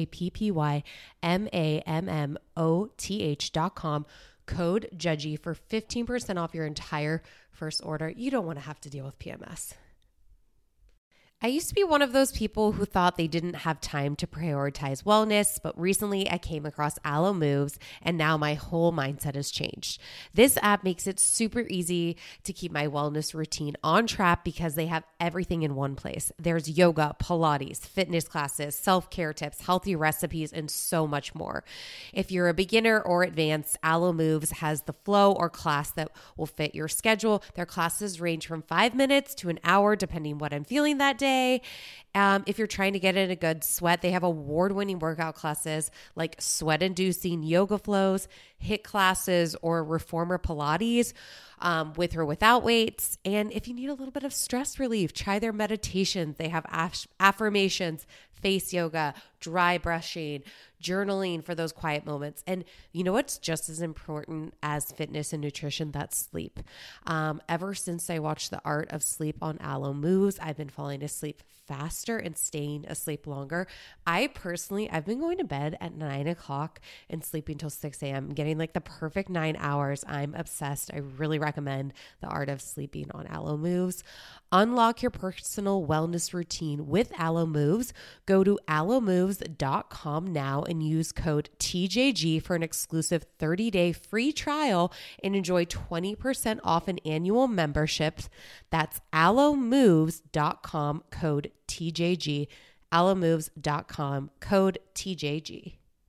HAPPYMAMMOTH.com. Code JUDGY for 15% off your entire first order. You don't want to have to deal with PMS. I used to be one of those people who thought they didn't have time to prioritize wellness, but recently I came across Alo Moves and now my whole mindset has changed. This app makes it super easy to keep my wellness routine on track because they have everything in one place. There's yoga, Pilates, fitness classes, self-care tips, healthy recipes, and so much more. If you're a beginner or advanced, Alo Moves has the flow or class that will fit your schedule. Their classes range from 5 minutes to an hour, depending what I'm feeling that day. If you're trying to get in a good sweat, they have award-winning workout classes like sweat-inducing yoga flows, HIIT classes, or reformer Pilates with or without weights. And if you need a little bit of stress relief, try their meditations. They have affirmations, face yoga, dry brushing, journaling for those quiet moments. And you know what's just as important as fitness and nutrition? That's sleep. Ever since I watched The Art of Sleep on Alo Moves, I've been falling asleep faster and staying asleep longer. I've been going to bed at 9 o'clock and sleeping till 6 a.m., getting like the perfect 9 hours. I'm obsessed. I really recommend The Art of Sleeping on Alo Moves. Unlock your personal wellness routine with Alo Moves. Go to alomoves.com now and use code TJG for an exclusive 30-day free trial and enjoy 20% off an annual membership. That's alomoves.com, code TJG. alomoves.com, code TJG.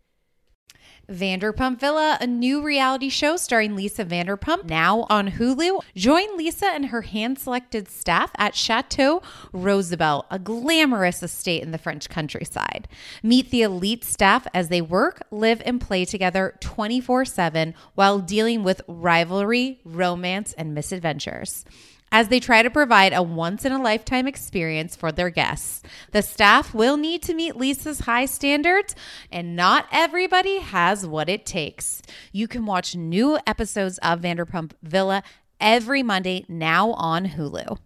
Vanderpump Villa, a new reality show starring Lisa Vanderpump, now on Hulu. Join Lisa and her hand-selected staff at Chateau Roosevelt, a glamorous estate in the French countryside. Meet the elite staff as they work, live, and play together 24/7 while dealing with rivalry, romance, and misadventures. As they try to provide a once-in-a-lifetime experience for their guests, the staff will need to meet Lisa's high standards, and not everybody has what it takes. You can watch new episodes of Vanderpump Villa every Monday, now on Hulu.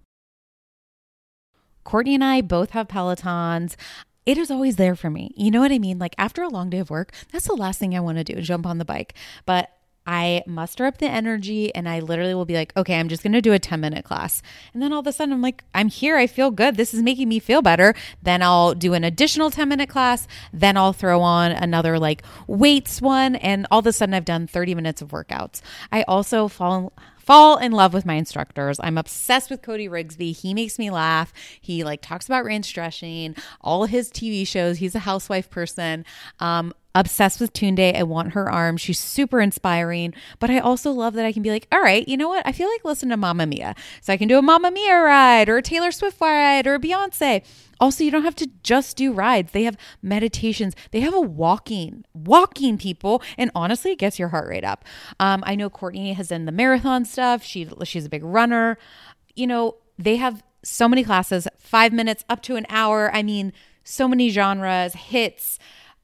Courtney and I both have Pelotons. It is always there for me. You know what I mean? Like after a long day of work, that's the last thing I want to do, jump on the bike. But I muster up the energy and I literally will be like, okay, I'm just going to do a 10-minute class. And then all of a sudden I'm like, I'm here. I feel good. This is making me feel better. Then I'll do an additional 10-minute class. Then I'll throw on another like weights one. And all of a sudden I've done 30 minutes of workouts. I also fall in love with my instructors. I'm obsessed with Cody Rigsby. He makes me laugh. He like talks about range stretching, all of his TV shows. He's a housewife person. Obsessed with Tunde. I want her arm. She's super inspiring. But I also love that I can be like, all right, you know what? I feel like listening to Mamma Mia. So I can do a Mamma Mia ride or a Taylor Swift ride or a Beyonce. Also, you don't have to just do rides. They have meditations. They have a walking people. And honestly, it gets your heart rate up. I know Courtney has done the marathon stuff. She's a big runner. You know, they have so many classes, 5 minutes up to an hour. I mean, so many genres, hits.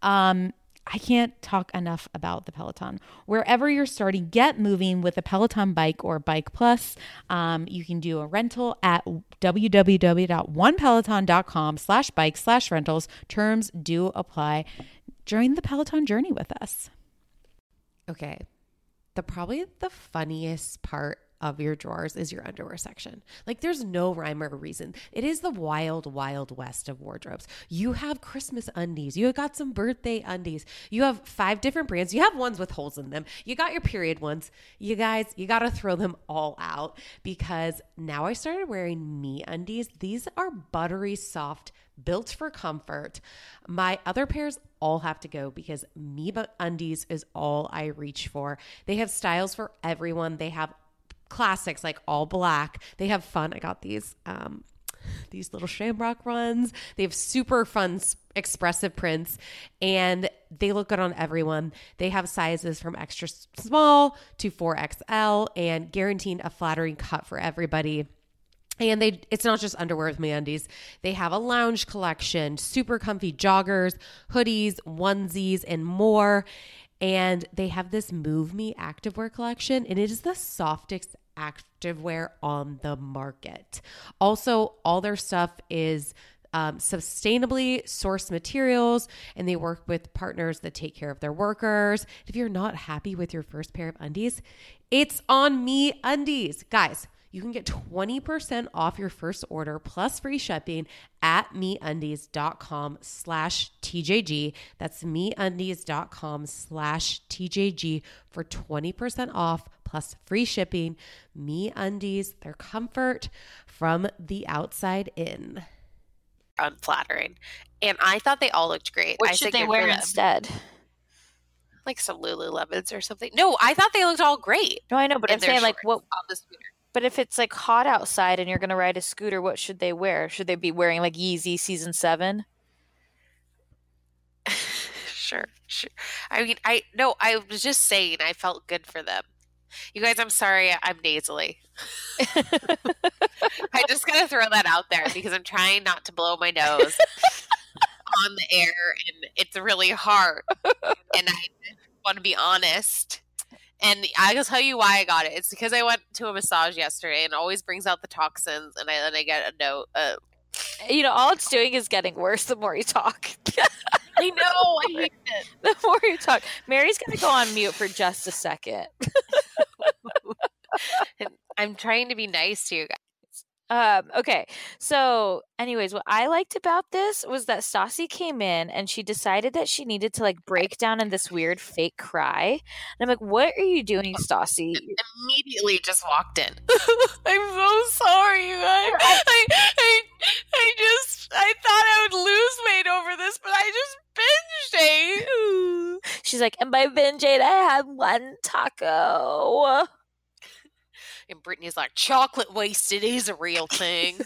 I can't talk enough about the Peloton. Wherever you're starting, get moving with a Peloton bike or Bike Plus. You can do a rental at www.onepeloton.com/bike/rentals. Terms do apply. Join the Peloton journey with us. Okay. Probably the funniest part of your drawers is your underwear section. Like there's no rhyme or reason. It is the wild, wild west of wardrobes. You have Christmas undies. You got some birthday undies. You have 5 different brands. You have ones with holes in them. You got your period ones. You guys, you got to throw them all out because now I started wearing Me Undies. These are buttery soft, built for comfort. My other pairs all have to go because Me Undies is all I reach for. They have styles for everyone. They have classics like all black. They have fun. I got these little shamrock runs. They have super fun expressive prints and they look good on everyone. They have sizes from extra small to 4XL and guaranteeing a flattering cut for everybody. And it's not just underwear with MeUndies. They have a lounge collection, super comfy joggers, hoodies, onesies, and more. And they have this Move Me activewear collection, and it is the softest activewear on the market. Also, all their stuff is sustainably sourced materials, and they work with partners that take care of their workers. If you're not happy with your first pair of undies, it's on MeUndies. Guys, you can get 20% off your first order plus free shipping at meundies.com/TJG. That's meundies.com/TJG for 20% off plus free shipping. MeUndies, their comfort from the outside in. Unflattering. And I thought they all looked great. What I should said they good wear for them. instead? Like some Lululemons or something. No, I thought they looked all great. No, I know, but in I'm their saying like shorts what? on the scooter. But if it's like hot outside and you're gonna ride a scooter, what should they wear? Should they be wearing like Yeezy Season 7? Sure. I mean, I was just saying I felt good for them. You guys, I'm sorry, I'm nasally. I just gotta throw that out there because I'm trying not to blow my nose on the air, and it's really hard. And I want to be honest. And I'll tell you why I got it. It's because I went to a massage yesterday, and it always brings out the toxins. And then I get a note. You know, all it's doing is getting worse the more you talk. I know. I hate it. The more you talk. Mary's going to go on mute for just a second. I'm trying to be nice to you guys. Okay. So anyways, what I liked about this was that Stassi came in and she decided that she needed to like break down in this weird fake cry. And I'm like, what are you doing, Stassi? Immediately just walked in. I'm so sorry, you guys. I thought I would lose weight over this, but I just binge ate. She's like, and by binge ate, I had one taco. And Brittany's like, chocolate wasted is a real thing.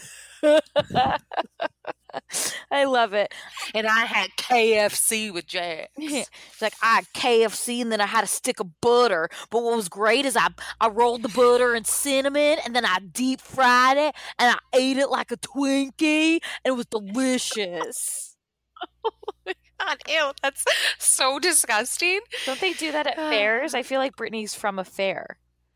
I love it. And I had KFC with Jax. She's like, I had KFC and then I had a stick of butter. But what was great is I rolled the butter in cinnamon and then I deep fried it and I ate it like a Twinkie and it was delicious. Oh my God, ew, that's so disgusting. Don't they do that at fairs? I feel like Brittany's from a fair.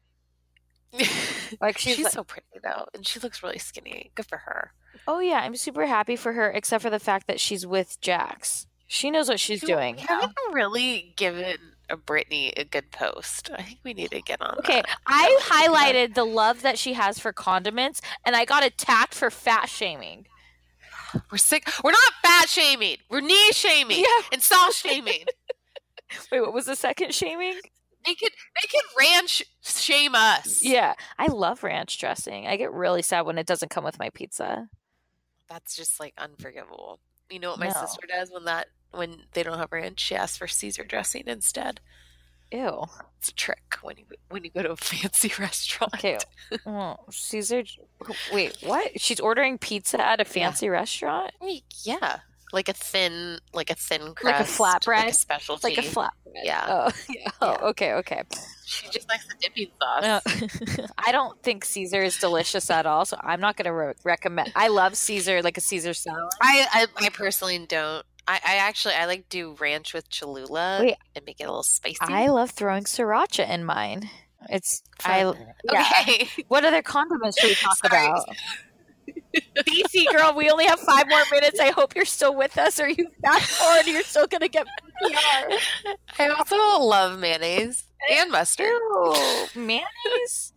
Like she's like, so pretty though, and she looks really skinny. Good for her. Oh yeah, I'm super happy for her, except for the fact that she's with Jax. She knows what she's doing. Haven't really given Brittany a good post. I think we need to get on. Okay, that. I highlighted the love that she has for condiments, and I got attacked for fat shaming. We're sick. We're not fat shaming. We're knee shaming and sauce shaming. Wait, what was the second shaming? They could ranch shame us. Yeah, I love ranch dressing. I get really sad when it doesn't come with my pizza. That's just like unforgivable. You know what my sister does when they don't have ranch? She asks for Caesar dressing instead. Ew. It's a trick when you go to a fancy restaurant. Okay. Well, Caesar. Wait, what? She's ordering pizza at a fancy restaurant? Yeah. Like a thin crust. Like a flatbread? Like a specialty. Like a flatbread. Yeah. Oh, yeah. Oh, okay. She just likes the dipping sauce. I don't think Caesar is delicious at all, so I'm not going to recommend. I love Caesar, like a Caesar salad. I personally don't. I like do ranch with Cholula and make it a little spicy. I love throwing sriracha in mine. It's fun. Okay. What other condiments should we talk about? DC girl, we only have 5 more minutes. I hope you're still with us, or you fast forward, you're still gonna get PR. I also love mayonnaise and mustard. Ew, mayonnaise?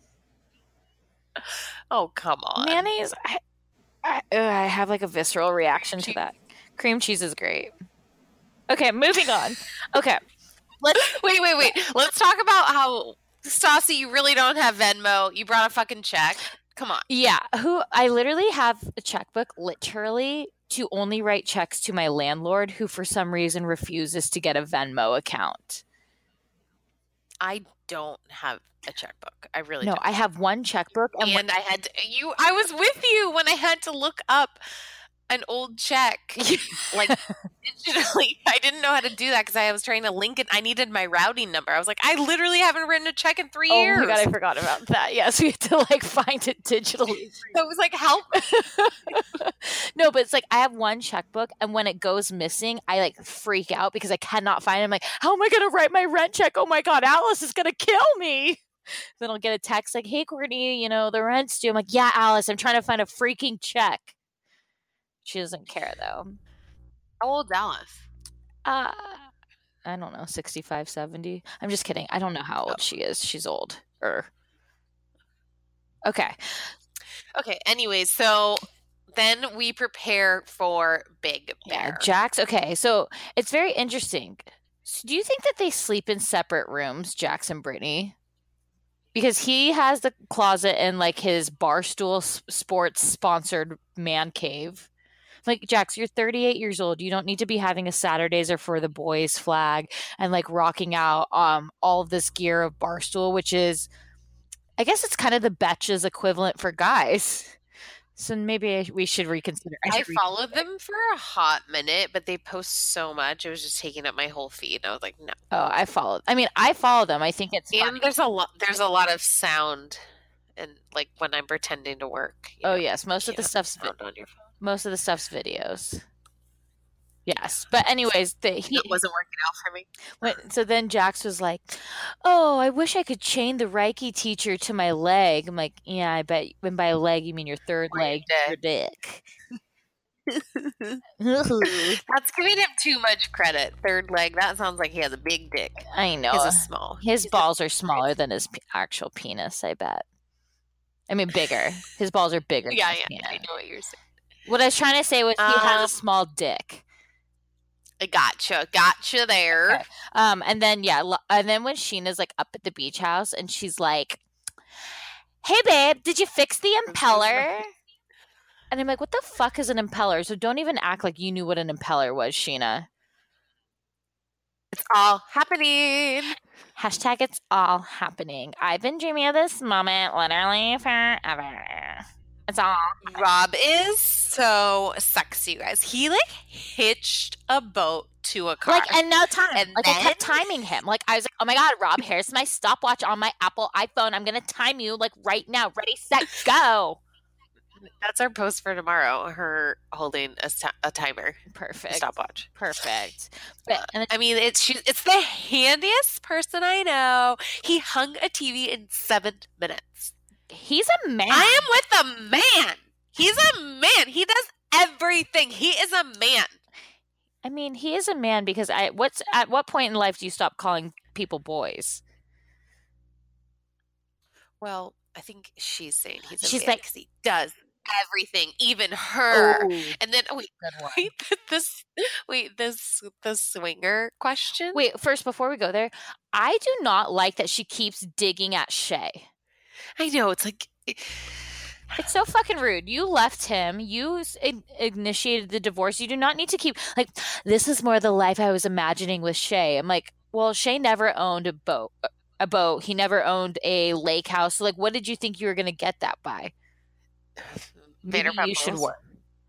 Oh, come on. Mayonnaise? I have like a visceral reaction to that. Cream cheese is great. Okay, moving on. Okay. Wait. Let's talk about how, Stassi, you really don't have Venmo. You brought a fucking check. Come on. Yeah. I literally have a checkbook to only write checks to my landlord, who for some reason refuses to get a Venmo account. I don't have a checkbook. I really don't. No, I have one checkbook. And I was with you when I had to look up an old check, like digitally. I didn't know how to do that because I was trying to link it. I needed my routing number. I was like, I literally haven't written a check in 3 years. Oh my God, I forgot about that. Yes, we had to like find it digitally. So it was like, help. No, but it's like I have one checkbook, and when it goes missing, I like freak out because I cannot find it. I'm like, how am I going to write my rent check? Oh my God, Alice is going to kill me. Then I'll get a text like, hey, Courtney, the rent's due. I'm like, yeah, Alice, I'm trying to find a freaking check. She doesn't care, though. How old is Alice? I don't know, 65, 70. I'm just kidding. I don't know how old she is. She's old. Okay. Okay, anyways, so then we prepare for Big Yeah, Bear. Jax. Okay, so it's very interesting. So do you think that they sleep in separate rooms, Jax and Brittany? Because he has the closet in like his Barstool Sports sponsored man cave. Like, Jax, you're 38 years old. You don't need to be having a Saturdays are for the boys flag and like rocking out all of this gear of Barstool, which is, I guess it's kind of the Betches equivalent for guys. So maybe we should reconsider. I followed them for a hot minute, but they post so much. It was just taking up my whole feed. I was like, no. Oh, I follow them. I think it's And there's a lot of sound, and like when I'm pretending to work. Oh yes, most of the stuff's sound on your phone. Most of the stuff's videos. Yes, but anyways, it wasn't working out for me. So then Jax was like, "Oh, I wish I could chain the Reiki teacher to my leg." I'm like, "Yeah, I bet when by leg you mean your third leg, your dick." That's giving him too much credit. Third leg. That sounds like he has a big dick. I know. His balls are smaller than his actual penis. I bet. I mean, bigger. His balls are bigger. Yeah, I know what you're saying. What I was trying to say was he has a small dick. Gotcha there. Okay. And then when Sheena's like up at the beach house and she's like, "Hey babe, did you fix the impeller?" And I'm like, "What the fuck is an impeller?" So don't even act like you knew what an impeller was, Sheena. It's all happening. Hashtag it's all happening. I've been dreaming of this moment literally forever. It's all happening. Rob is so sexy, you guys. He like hitched a boat to a car. And no time. And I kept timing him. Like I was like, "Oh my God, Rob, here's my stopwatch on my Apple iPhone. I'm gonna time you like right now. Ready, set, go." That's our post for tomorrow. Her holding a timer. Perfect. Stopwatch. Perfect. But I mean, it's the handiest person I know. He hung a TV in 7 minutes. He's a man. I am with a man. He's a man. He does everything. He is a man. I mean, he is a man because at what point in life do you stop calling people boys? Well, I think she's saying he's a man like, because he does everything, even her. Oh, and then the swinger question. Wait, first before we go there, I do not like that she keeps digging at Shay. I know, it's like it's so fucking rude. You left him. You initiated the divorce. You do not need to keep like this is more the life I was imagining with Shay. I'm like, well, Shay never owned a boat. He never owned a lake house. So like, what did you think you were going to get that by? Maybe you should work.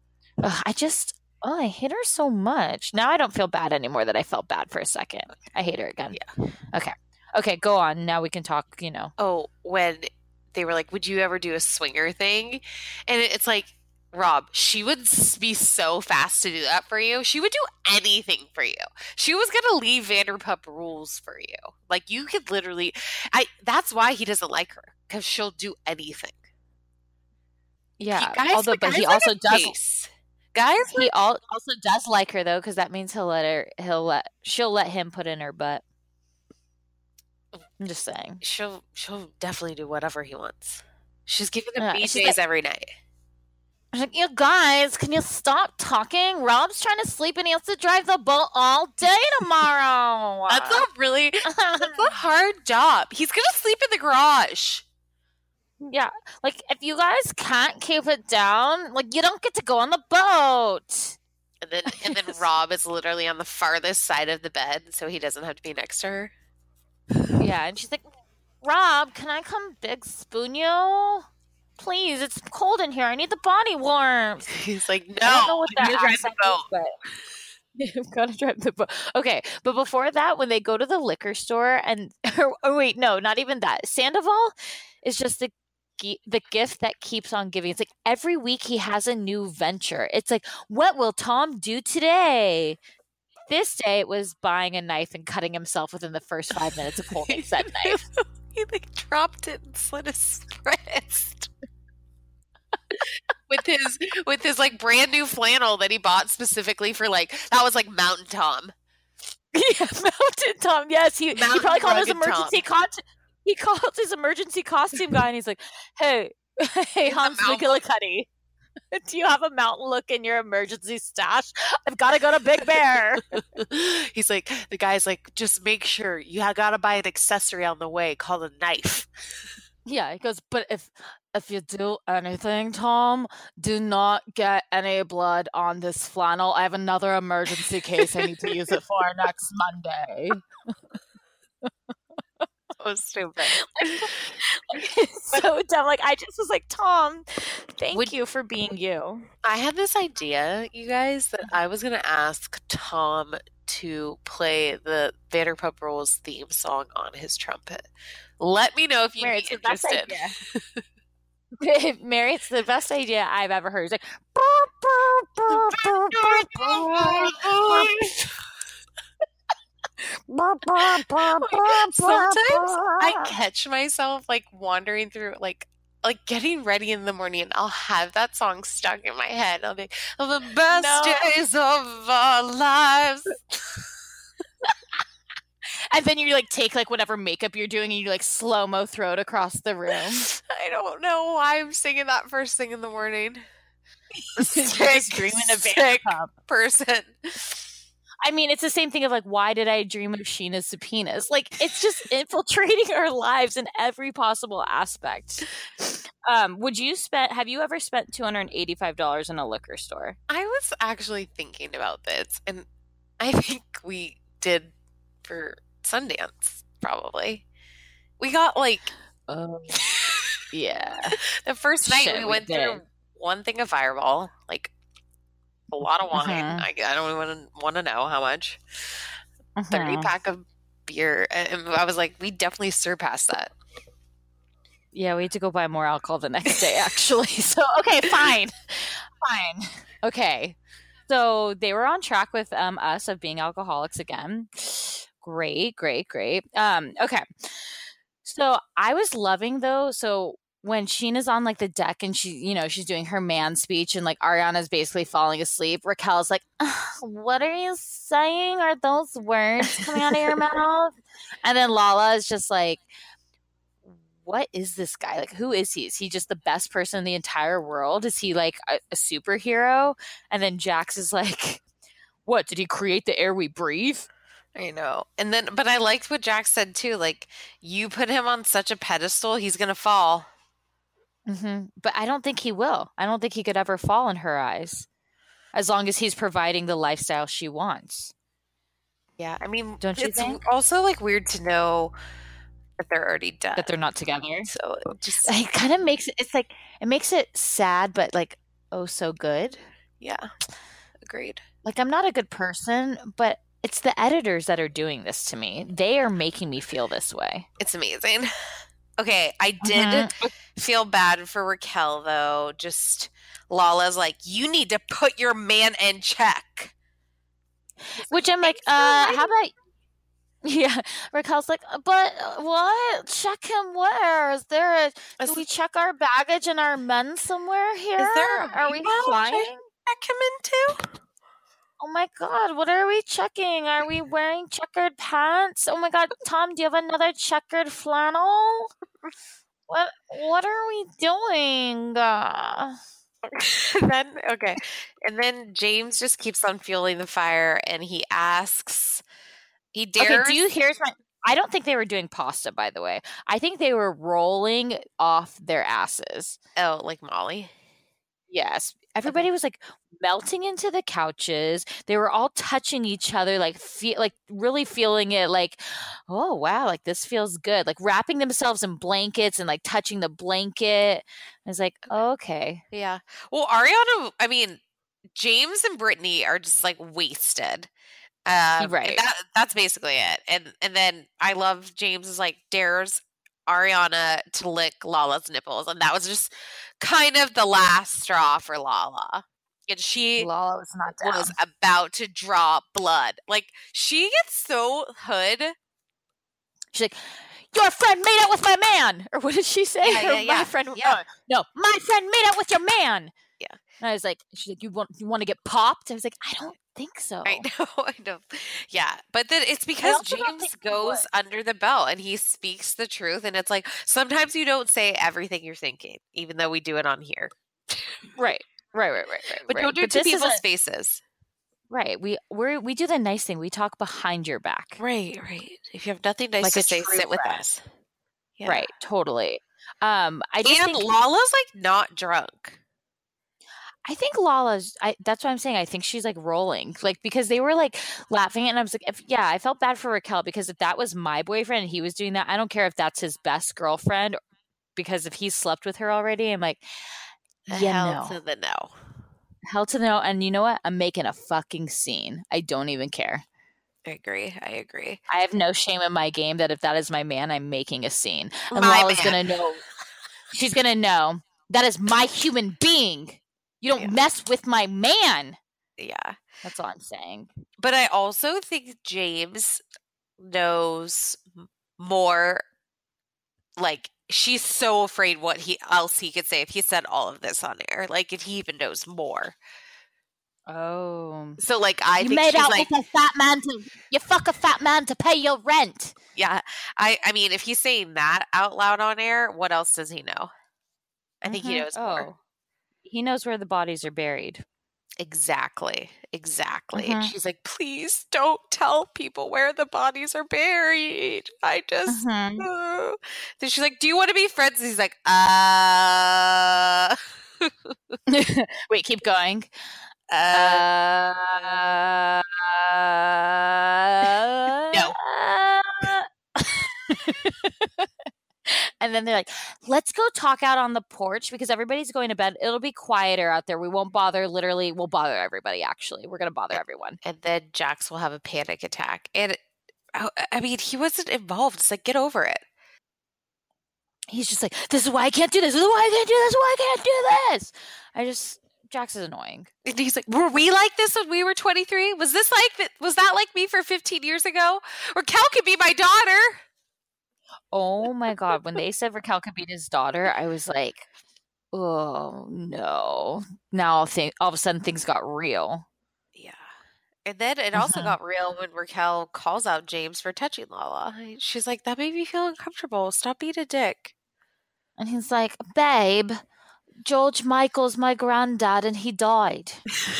I hate her so much. Now I don't feel bad anymore that I felt bad for a second. I hate her again. Yeah. Okay, go on. Now we can talk, Oh, when they were like, would you ever do a swinger thing? And it's like, Rob, she would be so fast to do that for you. She would do anything for you. She was going to leave Vanderpump Rules for you. Like, you could literally... that's why he doesn't like her, because she'll do anything. Yeah, but he also does... He also does like her, though, because that means she'll let him put in her butt. I'm just saying. She'll definitely do whatever he wants. She's giving him BJs every night. I'm like, you guys, can you stop talking? Rob's trying to sleep and he has to drive the boat all day tomorrow. That's a hard job. He's going to sleep in the garage. Yeah. Like, if you guys can't keep it down, like, you don't get to go on the boat. And then Rob is literally on the farthest side of the bed, so he doesn't have to be next to her. Yeah, and she's like, Rob, can I come big spoon you? Please, it's cold in here. I need the body warmth. He's like, no, I don't know what that drive the boat. You've got to drive the boat. Okay, but before that, when they go to the liquor store and not even that. Sandoval is just the gift that keeps on giving. It's like every week he has a new venture. It's like, what will Tom do today? This day it was buying a knife and cutting himself within the first 5 minutes of holding said knife. He dropped it and slit his wrist. with his like brand new flannel that he bought specifically for that was like Mountain Tom. Yeah, Mountain Tom. Yes, he probably called his emergency he called his emergency costume guy and he's like, "Hey, Hey, Hans McGillicuddy. Do you have a mountain look in your emergency stash? I've got to go to Big Bear. He's like, the guy's like, just make sure you got to buy an accessory on the way called a knife. Yeah, he goes, but if you do anything, Tom, do not get any blood on this flannel. I have another emergency case I need to use it for next Monday. So stupid. So dumb. Like, I just was like, Tom, thank you for being you. I had this idea, you guys, that I was going to ask Tom to play the Vanderpump Rules theme song on his trumpet. Let me know if you'd be interested. Mary, it's the best idea I've ever heard. It's like, sometimes I catch myself like wandering through like getting ready in the morning and I'll have that song stuck in my head. I'll be the best days of our lives. And then you like take like whatever makeup you're doing and you like slow-mo throw it across the room. I don't know why I'm singing that first thing in the morning. Just dreaming of Vanderpump person. I mean, it's the same thing of like, why did I dream of Sheena's subpoenas? Like, it's just infiltrating our lives in every possible aspect. Have you ever spent $285 in a liquor store? I was actually thinking about this, and I think we did for Sundance, probably. We got like, yeah. The first night we went through one thing of Fireball, like a lot of wine. I don't even want to know how much. 30-pack of beer. And I was like, we definitely surpassed that. Yeah, we had to go buy more alcohol the next day, actually. So, okay, fine. Okay. So they were on track with us of being alcoholics again. Great. Okay. So I was loving, though, so when Sheena's on like the deck and she's doing her man speech and like Ariana's basically falling asleep, Raquel's like, what are you saying? Are those words coming out of your mouth? And then Lala is just like, what is this guy? Like, who is he? Is he just the best person in the entire world? Is he like a superhero? And then Jax is like, what? Did he create the air we breathe? I know. And then, but I liked what Jax said too. Like, you put him on such a pedestal, he's going to fall. Mm-hmm. But I don't think he will. I don't think he could ever fall in her eyes, as long as he's providing the lifestyle she wants. Yeah, I mean, don't you it's think? Also like weird to know that they're already done, that they're not together. So it kind of makes it makes it sad, but like, oh, so good. Yeah, agreed. Like, I'm not a good person, but it's the editors that are doing this to me. They are making me feel this way. It's amazing. Okay, I did feel bad for Raquel, though. Just Lala's like, you need to put your man in check. Which I'm like, how about... Yeah, Raquel's like, but what? Check him where? Is there do we check our baggage and our men somewhere here? Is there are we flying? Check him into? Oh my God, what are we checking? Are we wearing checkered pants? Oh my God, Tom, do you have another checkered flannel? What are we doing? And then James just keeps on fueling the fire, and he asks, he dares. Okay, I don't think they were doing pasta, by the way. I think they were rolling off their asses. Oh, like Molly? Yes. Everybody was like melting into the couches. They were all touching each other, like really feeling it, like, oh wow, like this feels good. Like wrapping themselves in blankets and like touching the blanket. I was like, oh, okay. Yeah. Well, Ariana, I mean, James and Brittany are just like wasted. Right. That's basically it. And then I love James is like dares Ariana to lick Lala's nipples, and that was just kind of the last straw for Lala. And Lala was not down. Was about to draw blood. Like, she gets so hood. She's like, your friend made out with my man. Or what did she say? Yeah. My friend, no, my friend made out with your man. Yeah. And I was like, she's like, you want to get popped? I was like, I don't think so. I know. Yeah. But then it's because James goes under the belt and he speaks the truth. And it's like, sometimes you don't say everything you're thinking, even though we do it on here. Right. But don't do it to people's faces. Right. We do the nice thing. We talk behind your back. Right. If you have nothing nice to say, sit with us. Yeah. Right. Totally. I just think Lala's like not drunk. I think Lala's. That's what I'm saying. I think she's like rolling, like because they were like laughing, and I was like, I felt bad for Raquel because if that was my boyfriend and he was doing that, I don't care if that's his best girlfriend, because if he slept with her already, I'm like, hell to the no. Hell to the no. And you know what? I'm making a fucking scene. I don't even care. I agree. I have no shame in my game that if that is my man, I'm making a scene. And Lala's going to know. She's going to know that is my human being. You don't mess with my man. Yeah. That's all I'm saying. But I also think James knows more. Like, she's so afraid what else he could say if he said all of this on air. Like, if he even knows more. Oh. So, like, I think made she's out like, with a fat man you fuck a fat man to pay your rent. Yeah. I mean, if he's saying that out loud on air, what else does he know? I think he knows more. He knows where the bodies are buried. Exactly. And she's like, please don't tell people where the bodies are buried. I just Then she's like, do you want to be friends? And he's like, Wait, keep going. No. And then they're like, let's go talk out on the porch because everybody's going to bed. It'll be quieter out there. We won't bother. Literally, we'll bother everybody, actually. We're going to bother everyone. And then Jax will have a panic attack. And, I mean, he wasn't involved. It's like, get over it. He's just like, this is why I can't do this. This is why I can't do this. This is why I can't do this. Jax is annoying. And he's like, were we like this when we were 23? Was that like me for 15 years ago? Or Cal could be my daughter. Oh my God. When they said Raquel could be his daughter, I was like, oh no. Now all of a sudden things got real. Yeah. And then it also got real when Raquel calls out James for touching Lala. She's like, that made me feel uncomfortable. Stop being a dick. And he's like, babe, George Michael's my granddad and he died.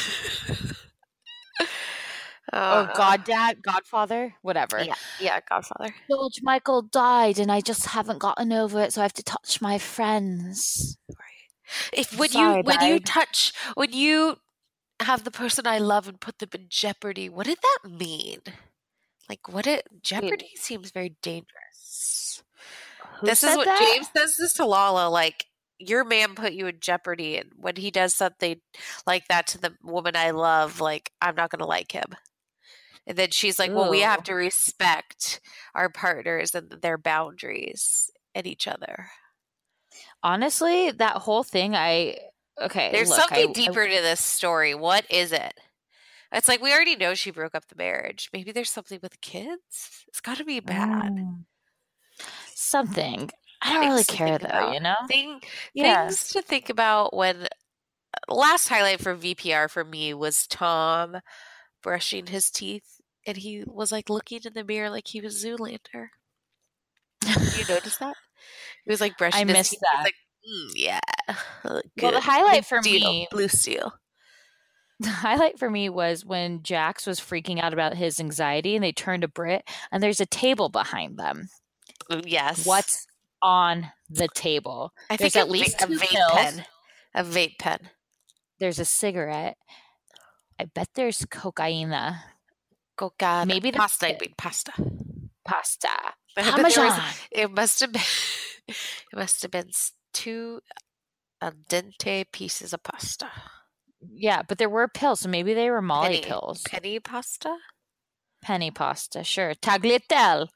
Godfather, whatever. Yeah, Godfather. George Michael died and I just haven't gotten over it, so I have to touch my friends. Right. When you have the person I love and put them in jeopardy, what did that mean? Like, jeopardy seems very dangerous. This is what James says this to Lala, like, your man put you in jeopardy, and when he does something like that to the woman I love, like, I'm not going to like him. And then she's like, well, we have to respect our partners and their boundaries and each other. Honestly, that whole thing, there's something deeper to this story. What is it? It's like, we already know she broke up the marriage. Maybe there's something with kids. It's got to be bad. Something. I don't really care, though, you know? Things to think about when last highlight for VPR for me was Tom brushing his teeth, and he was like looking in the mirror like he was Zoolander. You notice that? He was like brushing his teeth. That. Yeah. Well, the highlight for me, Blue Steel. The highlight for me was when Jax was freaking out about his anxiety, and they turned to Britt, and there's a table behind them. Yes. What's on the table? I think there's at least a vape pen. A vape pen. There's a cigarette. I bet there's cocaine. Cocaine. Maybe pasta. Pasta. It must have been. It must have been 2 al dente pieces of pasta. Yeah, but there were pills, so maybe they were Molly pills. Penny pasta. Penny pasta. Sure. Tagliatelle.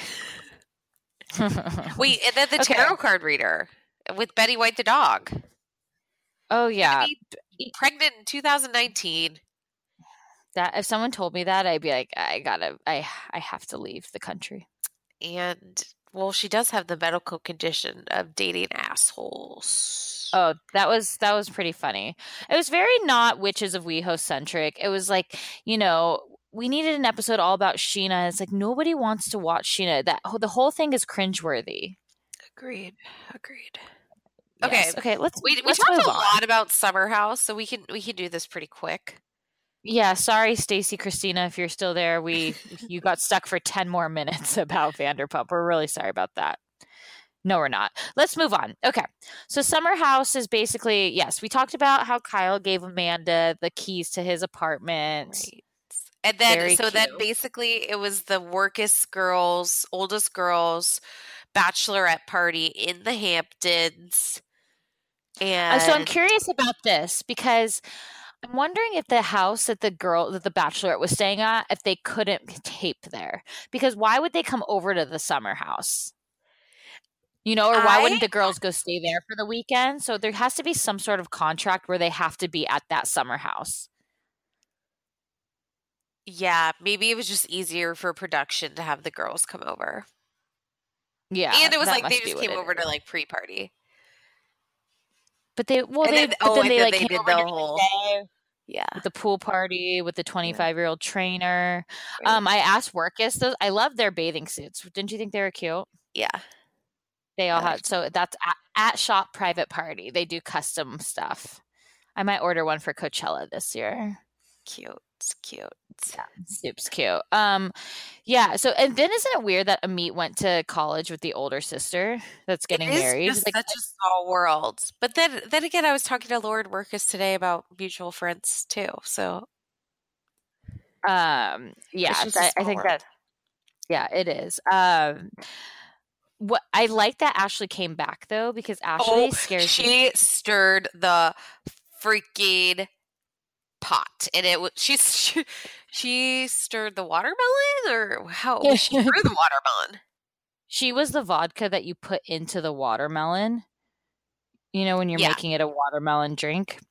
Wait, and then the tarot card reader with Betty White the dog. Oh yeah, pregnant in 2019. That if someone told me that, I'd be like, I have to leave the country. And Well, she does have the medical condition of dating assholes. Oh, that was pretty funny. It was very not Witches of WeHo centric. It was like, we needed an episode all about Sheena. It's like nobody wants to watch Sheena. The whole thing is cringeworthy. Agreed. Yes. Okay. Let's we let's talked move a on. lot about Summer House, so we can do this pretty quick. Yeah, sorry, Stacey, Christina, if you're still there. You got stuck for 10 more minutes about Vanderpump. We're really sorry about that. No, we're not. Let's move on. Okay. So Summer House is basically, yes, we talked about how Kyle gave Amanda the keys to his apartment. Right. And then, Very then cute. basically it was the oldest girls' bachelorette party in the Hamptons. And So I'm curious about this because I'm wondering if the house that the bachelorette was staying at, if they couldn't tape there. Because why would they come over to the Summer House? Or why wouldn't the girls go stay there for the weekend? So there has to be some sort of contract where they have to be at that Summer House. Yeah, maybe it was just easier for production to have the girls come over. Yeah. And it was that like they must be just what came it over is. to like pre-party. But they And then did they over did during the the whole day yeah. with the pool party with the 25-year-old trainer. Right. I asked Workus those. I love their bathing suits. Didn't you think they were cute? Yeah. They all had. So that's at Shop Private Party. They do custom stuff. I might order one for Coachella this year. Cute. Yeah, Soup's cute. Yeah. So, and then isn't it weird that Amit went to college with the older sister that's getting married? It's such a small world. But then again, I was talking to Lord Workus today about mutual friends too. So, yeah, I think that. Yeah, it is. What I like that Ashley came back though, because Ashley scares me. She stirred the freaking pot, and she stirred the watermelon, or how she threw the watermelon. She was the vodka that you put into the watermelon. When you're making it a watermelon drink.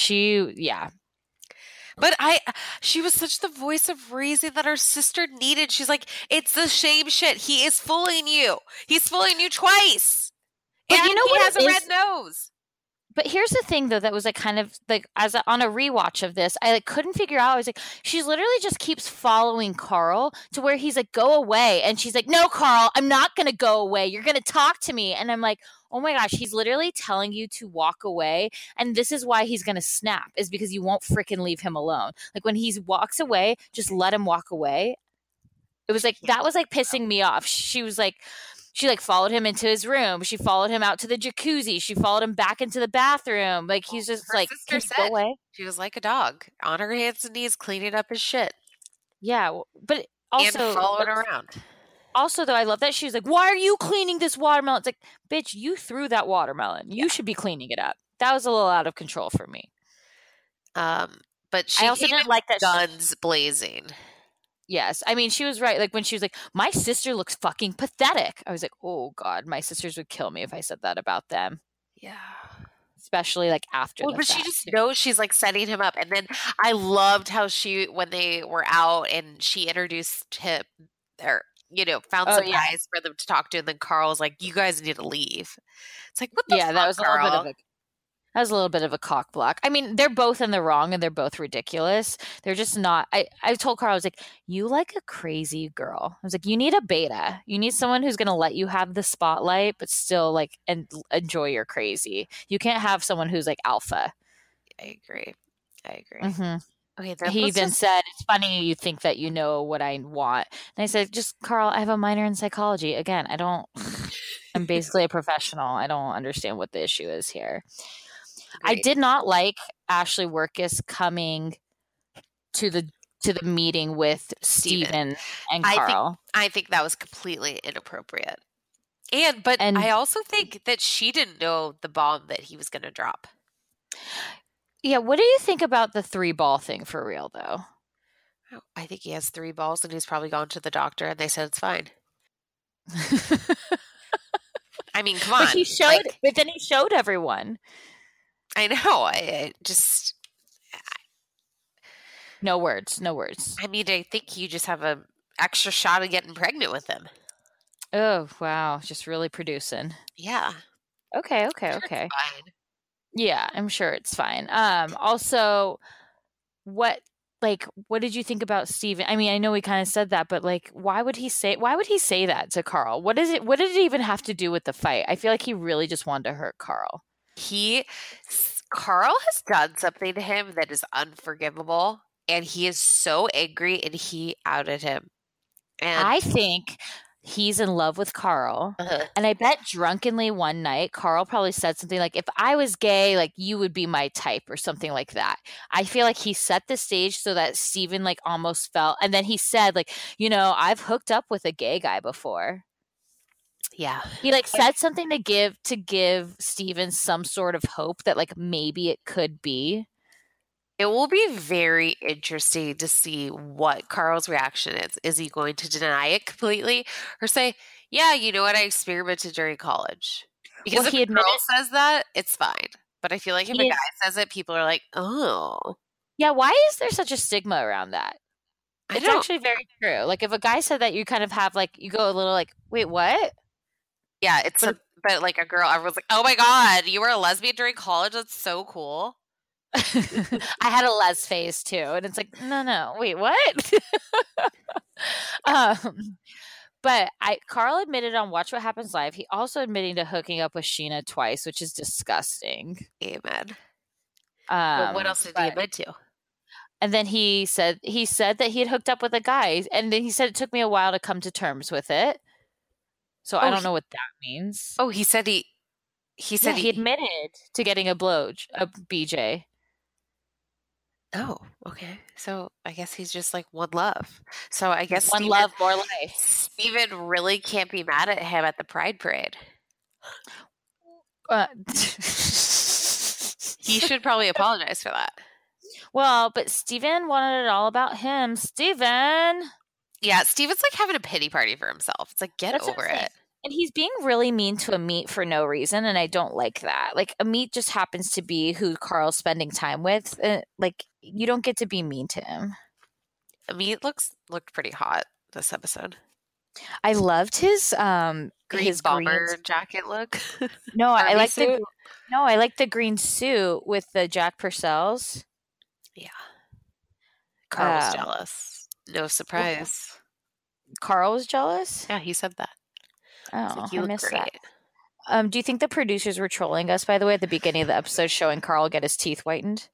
But she was such the voice of reason that her sister needed. She's like, it's the same shit. He is fooling you. He's fooling you twice. But and he has a red nose. But here's the thing, though, that was like kind of like on a rewatch of this, I couldn't figure out. I was like, she's literally just keeps following Carl to where he's like, go away. And she's like, no, Carl, I'm not going to go away. You're going to talk to me. And I'm like, oh my gosh, he's literally telling you to walk away. And this is why he's going to snap, is because you won't freaking leave him alone. Like when he walks away, just let him walk away. It was like, that was like pissing me off. She was like, she followed him into his room. She followed him out to the jacuzzi. She followed him back into the bathroom. Like he's just her like, sister said go away. She was like a dog on her hands and knees cleaning up his shit. Yeah, but also and following around. Also, though, I love that she's like, "Why are you cleaning this watermelon?" It's like, bitch, you threw that watermelon. You should be cleaning it up. That was a little out of control for me. But she I also didn't like that guns blazing. Yes. I mean, she was right. Like when she was like, my sister looks fucking pathetic. I was like, oh God, my sisters would kill me if I said that about them. Yeah. Especially like after the but fact. She just knows she's like setting him up. And then I loved how when they were out and she introduced him there, found some guys for them to talk to. And then Carl was like, you guys need to leave. It's like, what the fuck, that was Carl? A little bit of a little bit of a cock block. I mean, they're both in the wrong and they're both ridiculous. They're just not. I told Carl, I was like, you like a crazy girl. I was like, you need a beta. You need someone who's going to let you have the spotlight, but still and enjoy your crazy. You can't have someone who's like alpha. I agree. Mm-hmm. Okay, he then said, it's funny you think that you know what I want. And I said, just Carl, I have a minor in psychology. Again, I'm basically a professional. I don't understand what the issue is here. Agreed. I did not like Ashley Workus coming to the meeting with Steven and Carl. I think that was completely inappropriate. But I also think that she didn't know the bomb that he was going to drop. Yeah, what do you think about the 3-ball thing for real, though? I think he has 3 balls and he's probably gone to the doctor and they said it's fine. I mean, come on. But then he showed everyone. I know. I just... No words. I mean, I think you just have an extra shot of getting pregnant with him. Oh, wow. Just really producing. Yeah. Okay. Fine. Yeah, I'm sure it's fine. Also, what did you think about Steven? I mean, I know we kind of said that, but like, why would he say that to Carl? What did it even have to do with the fight? I feel like he really just wanted to hurt Carl. Carl has done something to him that is unforgivable, and he is so angry, and he outed him. And I think he's in love with Carl. And I bet drunkenly one night, Carl probably said something like, if I was gay, like you would be my type or something like that. I feel like he set the stage so that Steven like almost felt, and then he said like, I've hooked up with a gay guy before. Yeah. He like said something to give Steven some sort of hope that like maybe it could be. It will be very interesting to see what Carl's reaction is. Is he going to deny it completely or say, yeah, you know what, I experimented during college? Because if a girl says that, it's fine. But I feel like if a guy says it, people are like, oh. Yeah, why is there such a stigma around that? It's actually very true. Like if a guy said that, you kind of have like, you go a little like, wait, what? Yeah, but like a girl, everyone's like, oh my God, you were a lesbian during college? That's so cool. I had a les phase too, and it's like, no, wait, what? But Carl admitted on Watch What Happens Live, he also admitting to hooking up with Scheana twice, which is disgusting. Amen. But what else did he admit to? And then he said that he had hooked up with a guy, and then he said it took me a while to come to terms with it. So I don't know what that means. Oh, he said he admitted to getting a BJ. Oh, okay. So I guess he's just like one love. So I guess one love, more life. Steven really can't be mad at him at the Pride Parade. He should probably apologize for that. Well, but Steven wanted it all about him. Steven! Yeah, Steven's like having a pity party for himself. It's like, get over it. And he's being really mean to Amit for no reason, and I don't like that. Like, Amit just happens to be who Carl's spending time with. Like, you don't get to be mean to him. Amit looked pretty hot this episode. I loved his bomber jacket look. No, I like the green suit with the Jack Purcells. Yeah. Carl was jealous. No surprise. Carl was jealous? Yeah, he said that. Oh, I missed that. Do you think the producers were trolling us, by the way, at the beginning of the episode, showing Carl get his teeth whitened?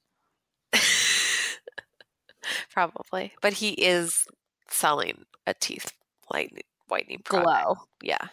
Probably. But he is selling a teeth whitening product. Glow. Yeah.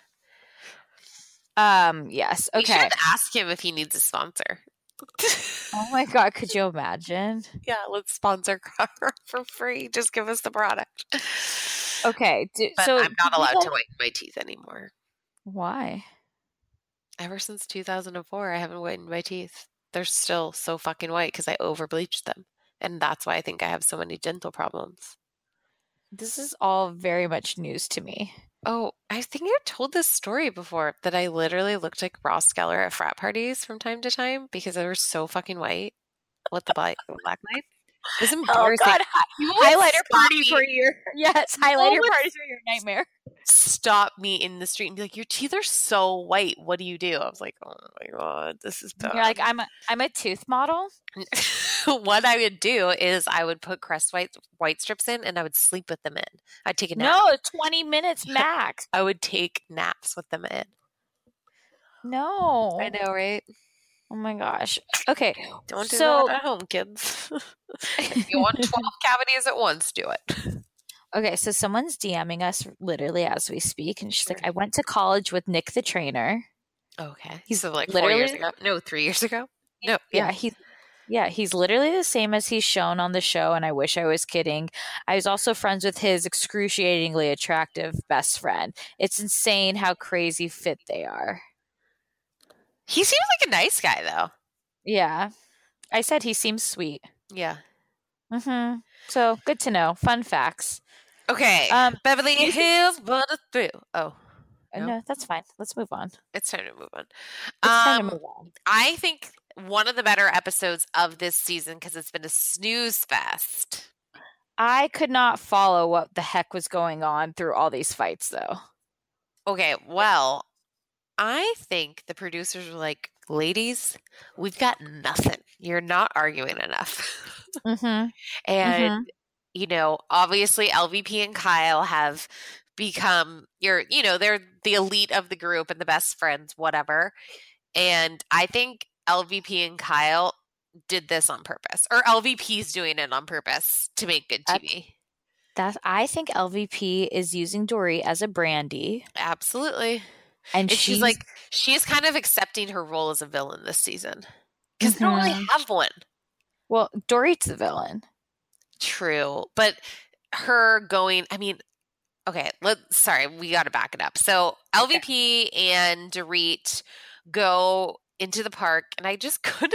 Yes. Okay. You should ask him if he needs a sponsor. Oh my God, could you imagine? Yeah, let's sponsor Carl for free. Just give us the product. Okay. But so I'm not allowed to whiten my teeth anymore. Why? Ever since 2004, I haven't whitened my teeth. They're still so fucking white because I over bleached them. And that's why I think I have so many dental problems. This is all very much news to me. Oh, I think I told this story before that I literally looked like Ross Geller at frat parties from time to time because they were so fucking white with the black light. It's embarrassing. Oh God, highlighter parties were your highlighter parties were your nightmare. Stop me in the street and be like, "Your teeth are so white. What do you do?" I was like, "Oh my God, this is bad." You're like, I'm a tooth model. What I would do is I would put Crest white strips in and I would sleep with them in. I'd take a nap. No, 20 minutes max. I would take naps with them in. No. I know, right? Oh my gosh. Okay. Don't do that at home, kids. If you want 12 cavities at once, do it. Okay, so someone's DMing us literally as we speak, and she's like, I went to college with Nick the trainer. Okay. He's like 4 years ago. No, 3 years ago. No. Yeah. He's literally the same as he's shown on the show, and I wish I was kidding. I was also friends with his excruciatingly attractive best friend. It's insane how crazy fit they are. He seems like a nice guy, though. Yeah. I said he seems sweet. Yeah. Mm-hmm. So, good to know. Fun facts. Okay. Beverly Hills, but through. Oh. No, that's fine. Let's move on. It's time to move on. It's time to move on. I think one of the better episodes of this season, because it's been a snooze fest. I could not follow what the heck was going on through all these fights, though. Okay, well, I think the producers were like, ladies, we've got nothing. You're not arguing enough. And, obviously LVP and Kyle have become they're the elite of the group and the best friends, whatever. And I think LVP and Kyle did this on purpose, or LVP's doing it on purpose to make good TV. I think LVP is using Dorit as a brandy. Absolutely. And she's kind of accepting her role as a villain this season. Because they don't really have one. Well, Dorit's the villain. True. But her going, okay, we got to back it up. So LVP and Dorit go into the park, and I just couldn't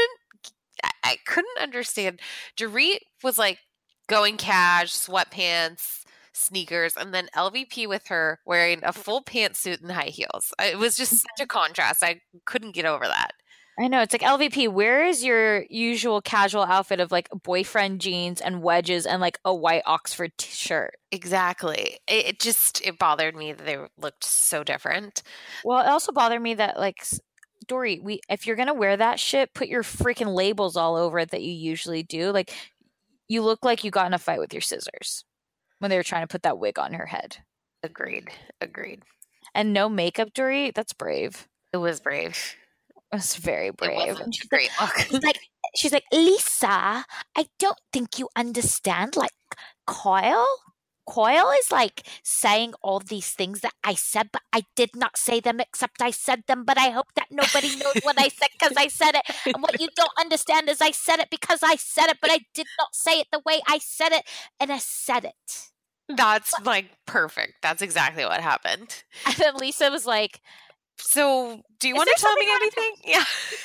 understand. Dorit was like going cash, sweatpants, sneakers, and then LVP with her wearing a full pantsuit and high heels. It was just such a contrast. I couldn't get over that. I know. It's like, LVP, where is your usual casual outfit of like boyfriend jeans and wedges and like a white Oxford shirt? Exactly. It bothered me that they looked so different. Well, it also bothered me that like, Dorit, if you're going to wear that shit, put your freaking labels all over it that you usually do. Like, you look like you got in a fight with your scissors when they were trying to put that wig on her head. Agreed. And no makeup, Dorit? That's brave. It was brave. It was very brave. And she's great look. She's like, Lisa, I don't think you understand. Like, Kyle is like saying all these things that I said, but I did not say them except I said them. But I hope that nobody knows what I said because I said it. And what you don't understand is I said it because I said it, but I did not say it the way I said it. And I said it. That's like perfect. That's exactly what happened. And then Lisa was like, so do you want to tell me anything? Yeah.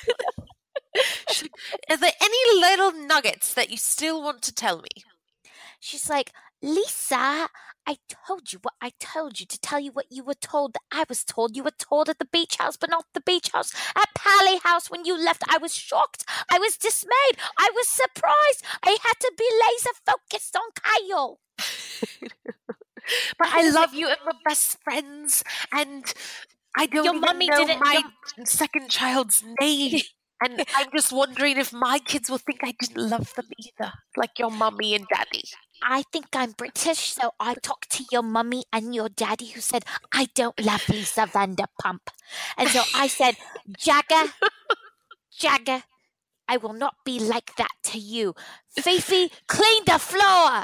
Are there any little nuggets that you still want to tell me? She's like, Lisa, I told you what I told you to tell you what you were told that I was told. You were told at the beach house, but not the beach house. At Pally House when you left, I was shocked. I was dismayed. I was surprised. I had to be laser focused on Kyle. But I love you and we're best friends. And I don't even know my second child's name. And I'm just wondering if my kids will think I didn't love them either, like your mommy and daddy. I think I'm British, so I talked to your mummy and your daddy who said, I don't love Lisa Vanderpump. And so I said, Jagger, I will not be like that to you. Fifi, clean the floor.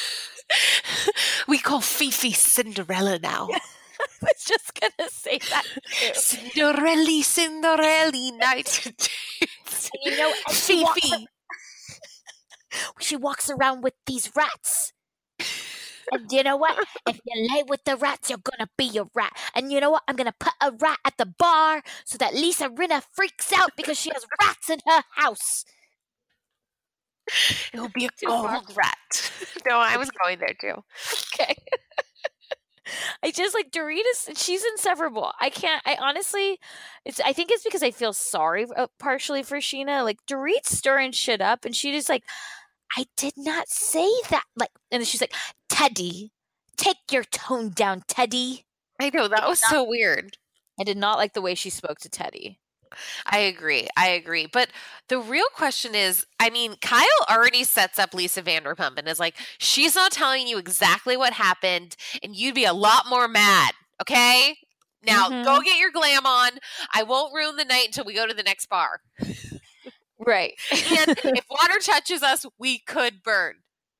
We call Fifi Cinderella now. I was just going to say that too. Cinderelli, night. You know, Fifi. She walks around with these rats. And you know what? If you lay with the rats, you're going to be a rat. And you know what? I'm going to put a rat at the bar so that Lisa Rinna freaks out because she has rats in her house. It will be a gold rat. No, I was going there too. Okay. I just like Dorit she's inseparable. I honestly, I think it's because I feel sorry partially for Scheana. Like Dorit's stirring shit up and she just like, I did not say that. Like, and then she's like, Teddy, take your tone down, Teddy. I know, that was so weird. I did not like the way she spoke to Teddy. I agree. But the real question is, Kyle already sets up Lisa Vanderpump and is like, she's not telling you exactly what happened and you'd be a lot more mad. Okay? Now go get your glam on. I won't ruin the night until we go to the next bar. Right. And if water touches us, we could burn.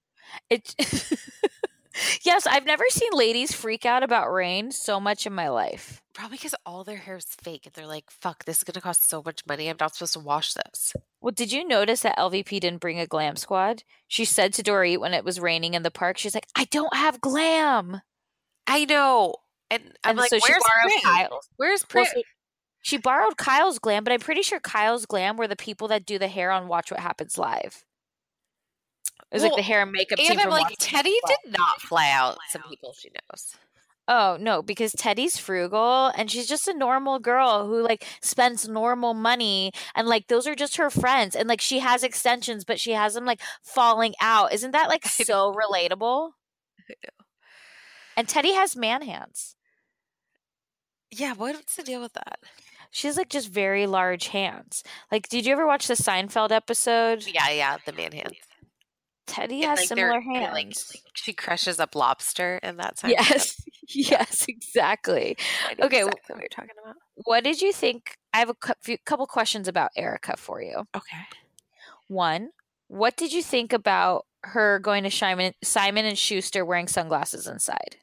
Yes, I've never seen ladies freak out about rain so much in my life. Probably because all their hair is fake and they're like, fuck, this is going to cost so much money. I'm not supposed to wash this. Well, did you notice that LVP didn't bring a glam squad? She said to Dorit when it was raining in the park, she's like, I don't have glam. I know. And I'm like, so where's Kyle's? Where's Prit? Well, she borrowed Kyle's glam, but I'm pretty sure Kyle's glam were the people that do the hair on Watch What Happens Live. It was like the hair and makeup team. And I'm like, Teddy did not fly out some people she knows. Oh, no, because Teddy's frugal and she's just a normal girl who like spends normal money and like those are just her friends and like she has extensions, but she has them like falling out. Isn't that like so relatable? I know. And Teddy has man hands. Yeah, what's the deal with that? She has like just very large hands. Like, did you ever watch the Seinfeld episode? Yeah, the man hands. Teddy has similar hands. Like she crushes up lobster in that Seinfeld. Yes, yes, exactly. Okay, exactly what you're talking about. What did you think? I have a couple questions about Erica for you. Okay. One, what did you think about her going to Simon and Schuster wearing sunglasses inside?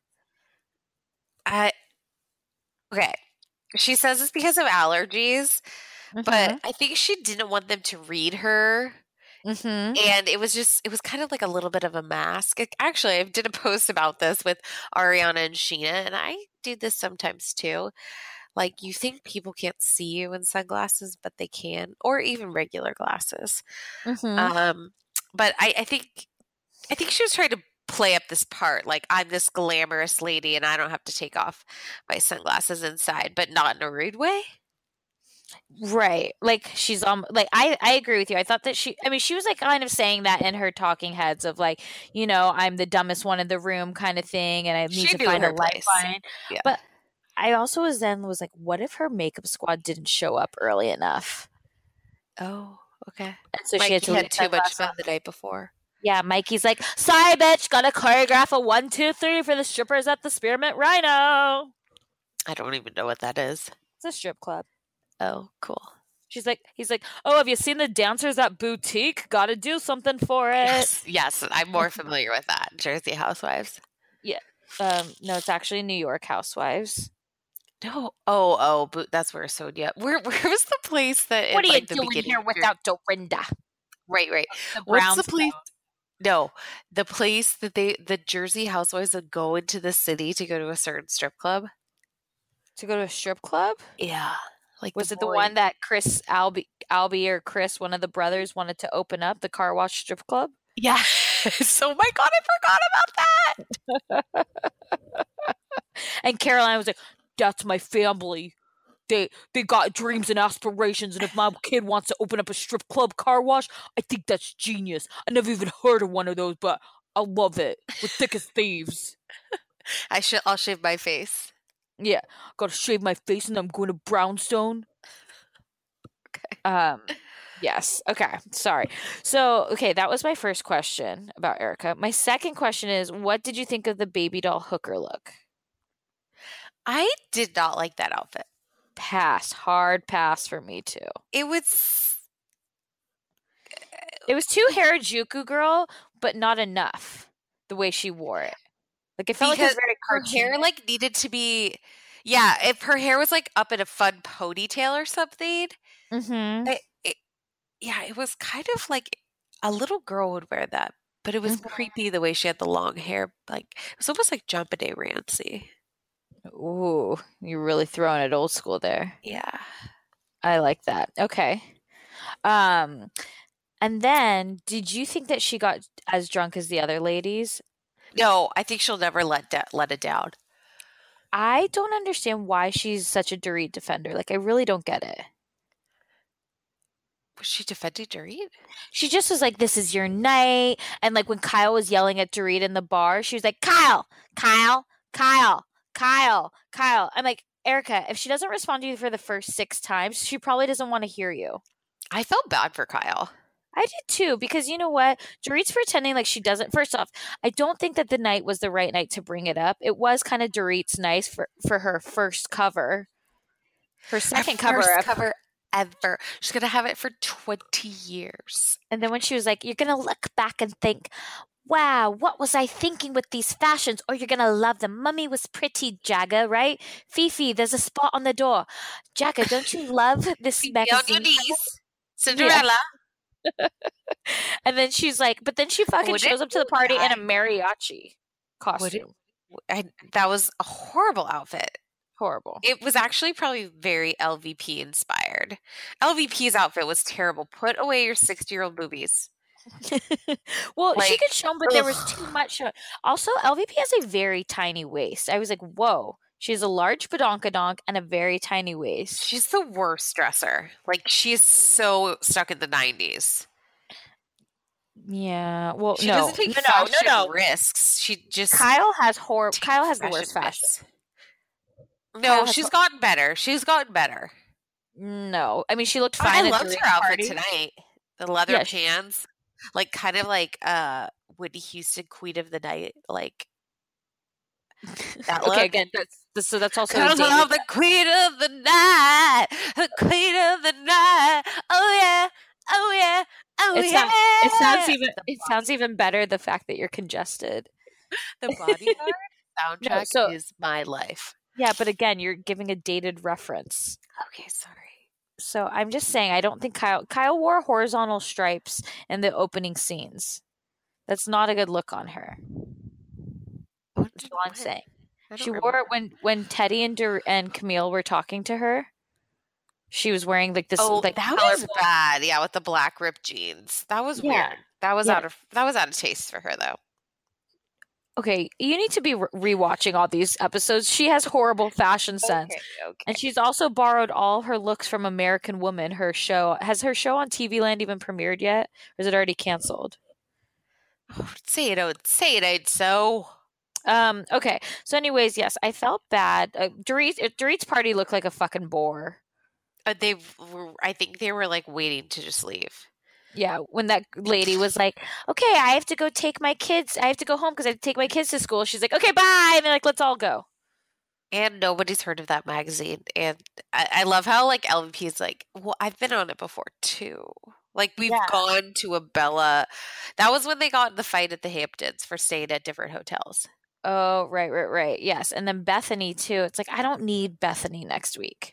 Okay. She says it's because of allergies, but I think she didn't want them to read her. And it was kind of like a little bit of a mask. Actually, I did a post about this with Ariana and Sheena, and I do this sometimes too. Like, you think people can't see you in sunglasses, but they can, or even regular glasses. But I think she was trying to play up this part, like, I'm this glamorous lady and I don't have to take off my sunglasses inside, but not in a rude way. Right. Like, she's like, I agree with you. I thought that she was like kind of saying that in her talking heads of like, you know, I'm the dumbest one in the room kind of thing, and I need to find a lifeline. Yeah. But I also was like, what if her makeup squad didn't show up early enough? Oh, okay. And so Mikey she had too much fun the day before. Yeah, Mikey's like, sorry, bitch, gotta choreograph a 1, 2, 3 for the strippers at the Spearmint Rhino. I don't even know what that is. It's a strip club. Oh, cool. He's like, oh, have you seen the dancers at Boutique? Gotta do something for it. Yes, I'm more familiar with that. Jersey Housewives. Yeah. No, it's actually New York Housewives. No. But that's where Sonia. Where was the place that? What are you doing here without Dorinda? Right. What's the place? No, the place that the Jersey Housewives would go into the city to go to a certain strip club. To go to a strip club? Yeah. Like, was it the one that Chris Albie or Chris, one of the brothers, wanted to open up, the car wash strip club? Yeah. So, my God, I forgot about that. And Caroline was like, that's my family. They got dreams and aspirations, and if my kid wants to open up a strip club car wash, I think that's genius. I never even heard of one of those, but I love it. We're thick as thieves. I'll shave my face. Yeah, gotta shave my face, and I'm going to Brownstone. Okay. Yes. Okay. Sorry. So, okay, that was my first question about Erica. My second question is, what did you think of the baby doll hooker look? I did not like that outfit. Hard pass for me too. It was too Harajuku girl, but not enough the way she wore it. Like, it felt like it was very cartoon. Her hair like needed to be, yeah. If her hair was like up in a fun ponytail or something, it was kind of like a little girl would wear that, but it was creepy the way she had the long hair. Like, it was almost like JonBenet Ramsey. Ooh, you're really throwing it old school there. Yeah. I like that. Okay. And then, did you think that she got as drunk as the other ladies? No, I think she'll never let it down. I don't understand why she's such a Dorit defender. Like, I really don't get it. Was she defending Dorit? She just was like, this is your night. And like, when Kyle was yelling at Dorit in the bar, she was like, Kyle. I'm like, Erica, if she doesn't respond to you for the first 6 times, she probably doesn't want to hear you. I felt bad for Kyle. I did too, because you know what? Dorit's pretending like she doesn't. First off, I don't think that the night was the right night to bring it up. It was kind of Dorit's night for her first cover. Her second cover ever. She's going to have it for 20 years. And then when she was like, you're going to look back and think, wow, what was I thinking with these fashions? Or you're going to love them. Mummy was pretty, Jagga, right? Fifi, there's a spot on the door. Jagga, don't you love this magazine? On your knees. Cinderella. Yeah. And then she's like, but then she fucking shows up to the party in a mariachi costume. That was a horrible outfit. Horrible. It was actually probably very LVP inspired. LVP's outfit was terrible. Put away your 60-year-old boobies. Well, she could show them, but there was too much. Also, LVP has a very tiny waist. I was like, whoa. She has a large badonkadonk and a very tiny waist. She's the worst dresser. Like, she's so stuck in the 90s. Yeah. Well, she doesn't take fashion risks. She just Kyle has the worst fashion. No, she's gotten better. She's gotten better. No, I mean she looked fine. I loved her outfit tonight. The leather pants, like kind of like Whitney Houston, Queen of the Night, like that look. Okay, again, that's also because I'm the Queen of the Night, the Queen of the Night. Oh yeah, oh yeah, oh yeah. It sounds even better. The fact that you're congested. The Bodyguard soundtrack is my life. Yeah, but again, you're giving a dated reference. Okay, sorry. So I'm just saying, I don't think Kyle wore horizontal stripes in the opening scenes. That's not a good look on her. That's all I'm saying. She wore it when Teddy and Camille were talking to her. She was wearing like this. Oh, like, that was bad. Yeah, with the black ripped jeans. That was weird. That was out of taste for her though. Okay, you need to be rewatching all these episodes. She has horrible fashion sense. Okay. And she's also borrowed all her looks from American Woman, her show. Has her show on TV Land even premiered yet? Or is it already canceled? Oh, say it ain't so. Okay. So anyways, yes, I felt bad. Dorit's party looked like a fucking bore. I think they were like waiting to just leave. Yeah, when that lady was like, okay, I have to go take my kids. I have to go home because I have to take my kids to school. She's like, okay, bye. And they're like, let's all go. And nobody's heard of that magazine. And I love how like LVP is like, well, I've been on it before too. Like we've gone to a Bella. That was when they got in the fight at the Hamptons for staying at different hotels. Oh, right. Yes. And then Bethany too. It's like, I don't need Bethany next week.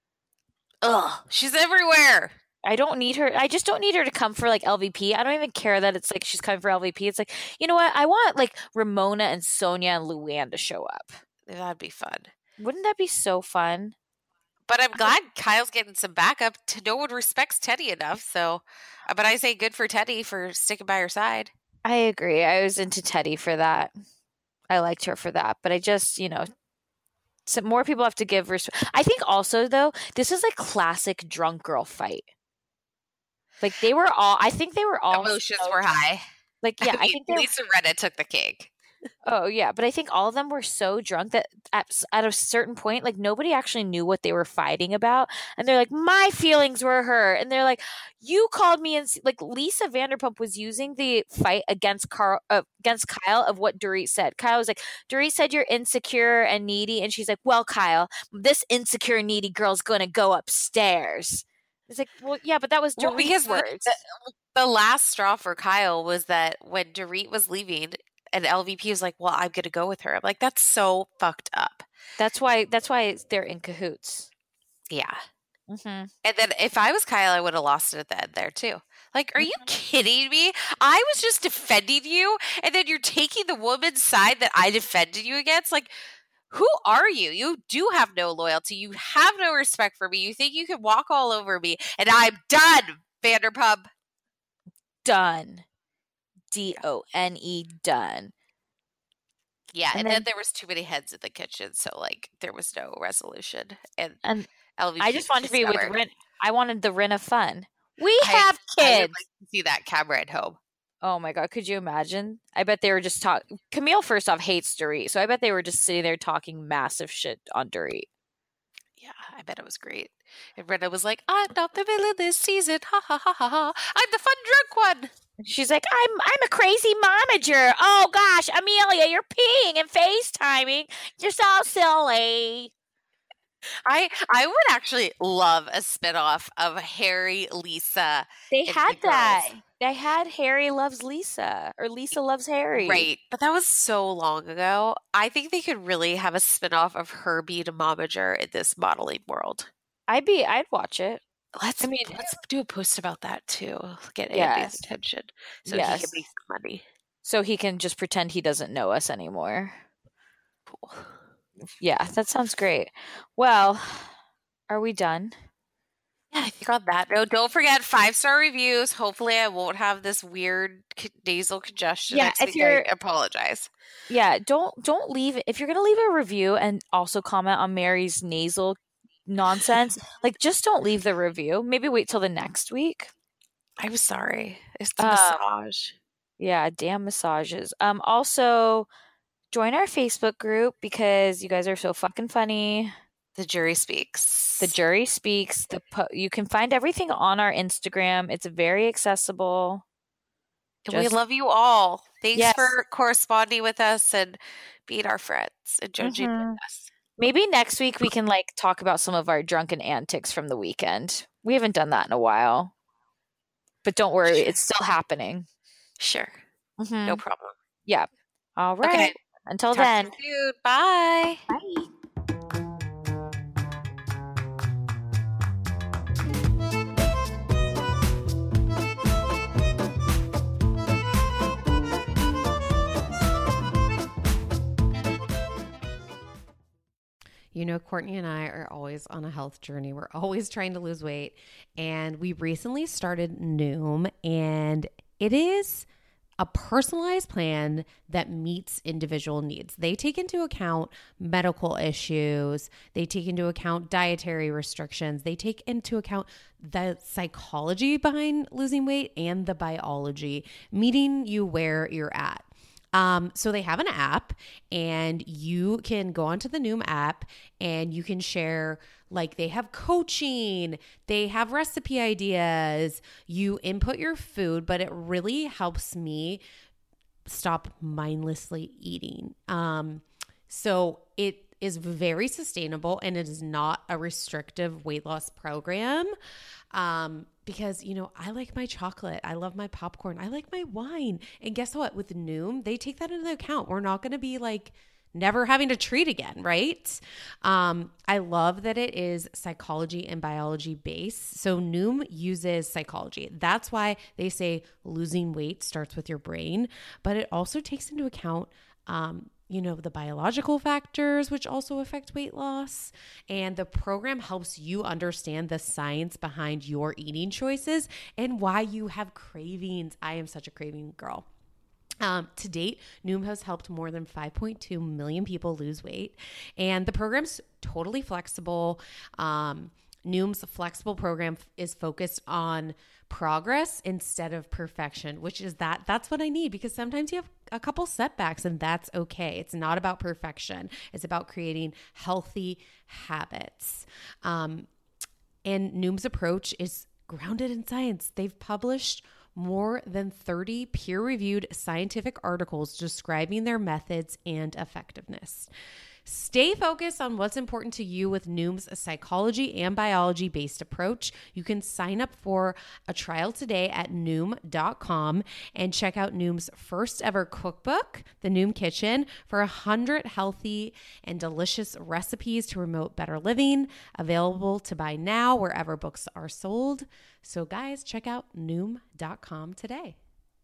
Ugh, she's everywhere. I don't need her. I just don't need her to come for like LVP. I don't even care that it's like she's coming for LVP. It's like, you know what? I want like Ramona and Sonia and Luann to show up. That'd be fun. Wouldn't that be so fun? But I'm glad Kyle's getting some backup. No one respects Teddy enough. So, but I say good for Teddy for sticking by her side. I agree. I was into Teddy for that. I liked her for that. But I just, some more people have to give respect. I think also though, this is like classic drunk girl fight. Like I think they were all emotions were high. Like, yeah, I think Lisa Rinna took the cake. Oh yeah, but I think all of them were so drunk that at a certain point, like nobody actually knew what they were fighting about, and they're like, "My feelings were hurt," and they're like, "You called me," and like Lisa Vanderpump was using the fight against Kyle of what Dorit said. Kyle was like, "Dorit said you're insecure and needy," and she's like, "Well, Kyle, this insecure and needy girl's gonna go upstairs." It's like, well, yeah, but that was Dorit's words. The last straw for Kyle was that when Dorit was leaving and LVP was like, well, I'm going to go with her. I'm like, that's so fucked up. That's why they're in cahoots. Yeah. Mm-hmm. And then if I was Kyle, I would have lost it at the end there too. Like, are you kidding me? I was just defending you, and then you're taking the woman's side that I defended you against? Like, who are you? You do have no loyalty. You have no respect for me. You think you can walk all over me, and I'm done, Vanderpump. Done. DONE, done. Yeah, and then there was too many heads in the kitchen, so like there was no resolution. And LVP I just wanted to be with Rin. I wanted the Rinna fun. We have kids. I would like to see that camera at home. Oh my god, could you imagine? I bet they were just talking. Camille, first off, hates Dorit, so I bet they were just sitting there talking massive shit on Dorit. Yeah, I bet it was great. And Rinna was like, I'm not the villain this season. Ha ha ha ha ha. I'm the fun drunk one. She's like, I'm a crazy momager. Oh gosh, Amelia, you're peeing and FaceTiming. You're so silly. I would actually love a spinoff of Harry, Lisa. They had that. They had Harry Loves Lisa or Lisa Loves Harry. Right. But that was so long ago. I think they could really have a spinoff of her being a momager in this modeling world. I'd watch it. Let's do a post about that too. Get Andy's attention so he can make some money. So he can just pretend he doesn't know us anymore. Cool. Yeah, that sounds great. Well, are we done? Yeah, I think on that note, don't forget 5-star reviews. Hopefully I won't have this weird nasal congestion. Yeah, I apologize. Yeah, don't leave if you're gonna leave a review and also comment on Mary's nasal nonsense, like just don't leave the review. Maybe wait till the next week. I'm sorry. It's the massage. Yeah, damn massages. Also join our Facebook group because you guys are so fucking funny. The Jury Speaks. The Jury Speaks. You can find everything on our Instagram. It's very accessible. We love you all. Thanks for corresponding with us and being our friends and judging with us. Maybe next week we can talk about some of our drunken antics from the weekend. We haven't done that in a while. But don't worry, it's still happening. Sure. No problem. Yeah. All right. Okay. Until Talk then. to you soon. Bye. Bye. You know, Courtney and I are always on a health journey. We're always trying to lose weight. And we recently started Noom, and it is a personalized plan that meets individual needs. They take into account medical issues. They take into account dietary restrictions. They take into account the psychology behind losing weight and the biology, meeting you where you're at. So they have an app, and you can go onto the Noom app and you can share, they have coaching, they have recipe ideas, you input your food, but it really helps me stop mindlessly eating. So it is very sustainable, and it is not a restrictive weight loss program. Because, I like my chocolate. I love my popcorn. I like my wine. And guess what? With Noom, they take that into account. We're not going to be never having to treat again, right? I love that it is psychology and biology based. So Noom uses psychology. That's why they say losing weight starts with your brain, but it also takes into account, the biological factors, which also affect weight loss. And the program helps you understand the science behind your eating choices and why you have cravings. I am such a craving girl. To date, Noom has helped more than 5.2 million people lose weight, and the program's totally flexible. Noom's flexible program is focused on progress instead of perfection, which is that's what I need, because sometimes you have a couple setbacks, and that's okay. It's not about perfection. It's about creating healthy habits. And Noom's approach is grounded in science. They've published more than 30 peer-reviewed scientific articles describing their methods and effectiveness. Stay focused on what's important to you with Noom's psychology and biology-based approach. You can sign up for a trial today at Noom.com and check out Noom's first ever cookbook, The Noom Kitchen, for 100 healthy and delicious recipes to promote better living. Available to buy now wherever books are sold. So guys, check out Noom.com today.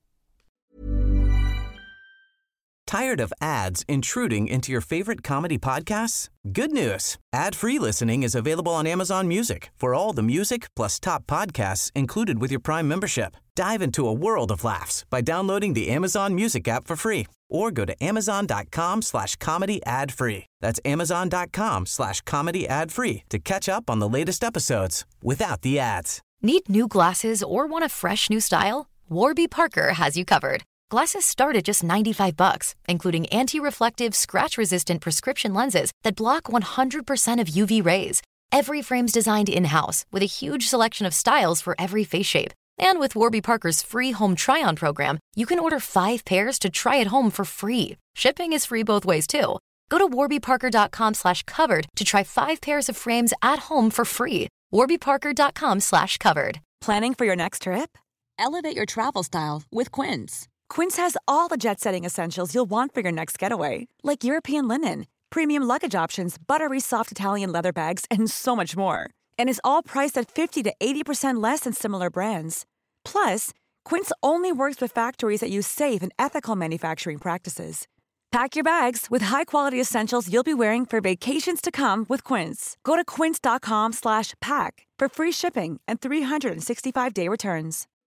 Tired of ads intruding into your favorite comedy podcasts? Good news. Ad-free listening is available on Amazon Music for all the music plus top podcasts included with your Prime membership. Dive into a world of laughs by downloading the Amazon Music app for free or go to amazon.com/comedy ad-free. That's amazon.com/comedy ad-free to catch up on the latest episodes without the ads. Need new glasses or want a fresh new style? Warby Parker has you covered. Glasses start at just $95, including anti-reflective, scratch-resistant prescription lenses that block 100% of UV rays. Every frame's designed in-house with a huge selection of styles for every face shape. And with Warby Parker's free home try-on program, you can order 5 pairs to try at home for free. Shipping is free both ways, too. Go to warbyparker.com/covered to try 5 pairs of frames at home for free. warbyparker.com/covered. Planning for your next trip? Elevate your travel style with Quince. Quince has all the jet-setting essentials you'll want for your next getaway, like European linen, premium luggage options, buttery soft Italian leather bags, and so much more. And is all priced at 50 to 80% less than similar brands. Plus, Quince only works with factories that use safe and ethical manufacturing practices. Pack your bags with high-quality essentials you'll be wearing for vacations to come with Quince. Go to quince.com/pack for free shipping and 365-day returns.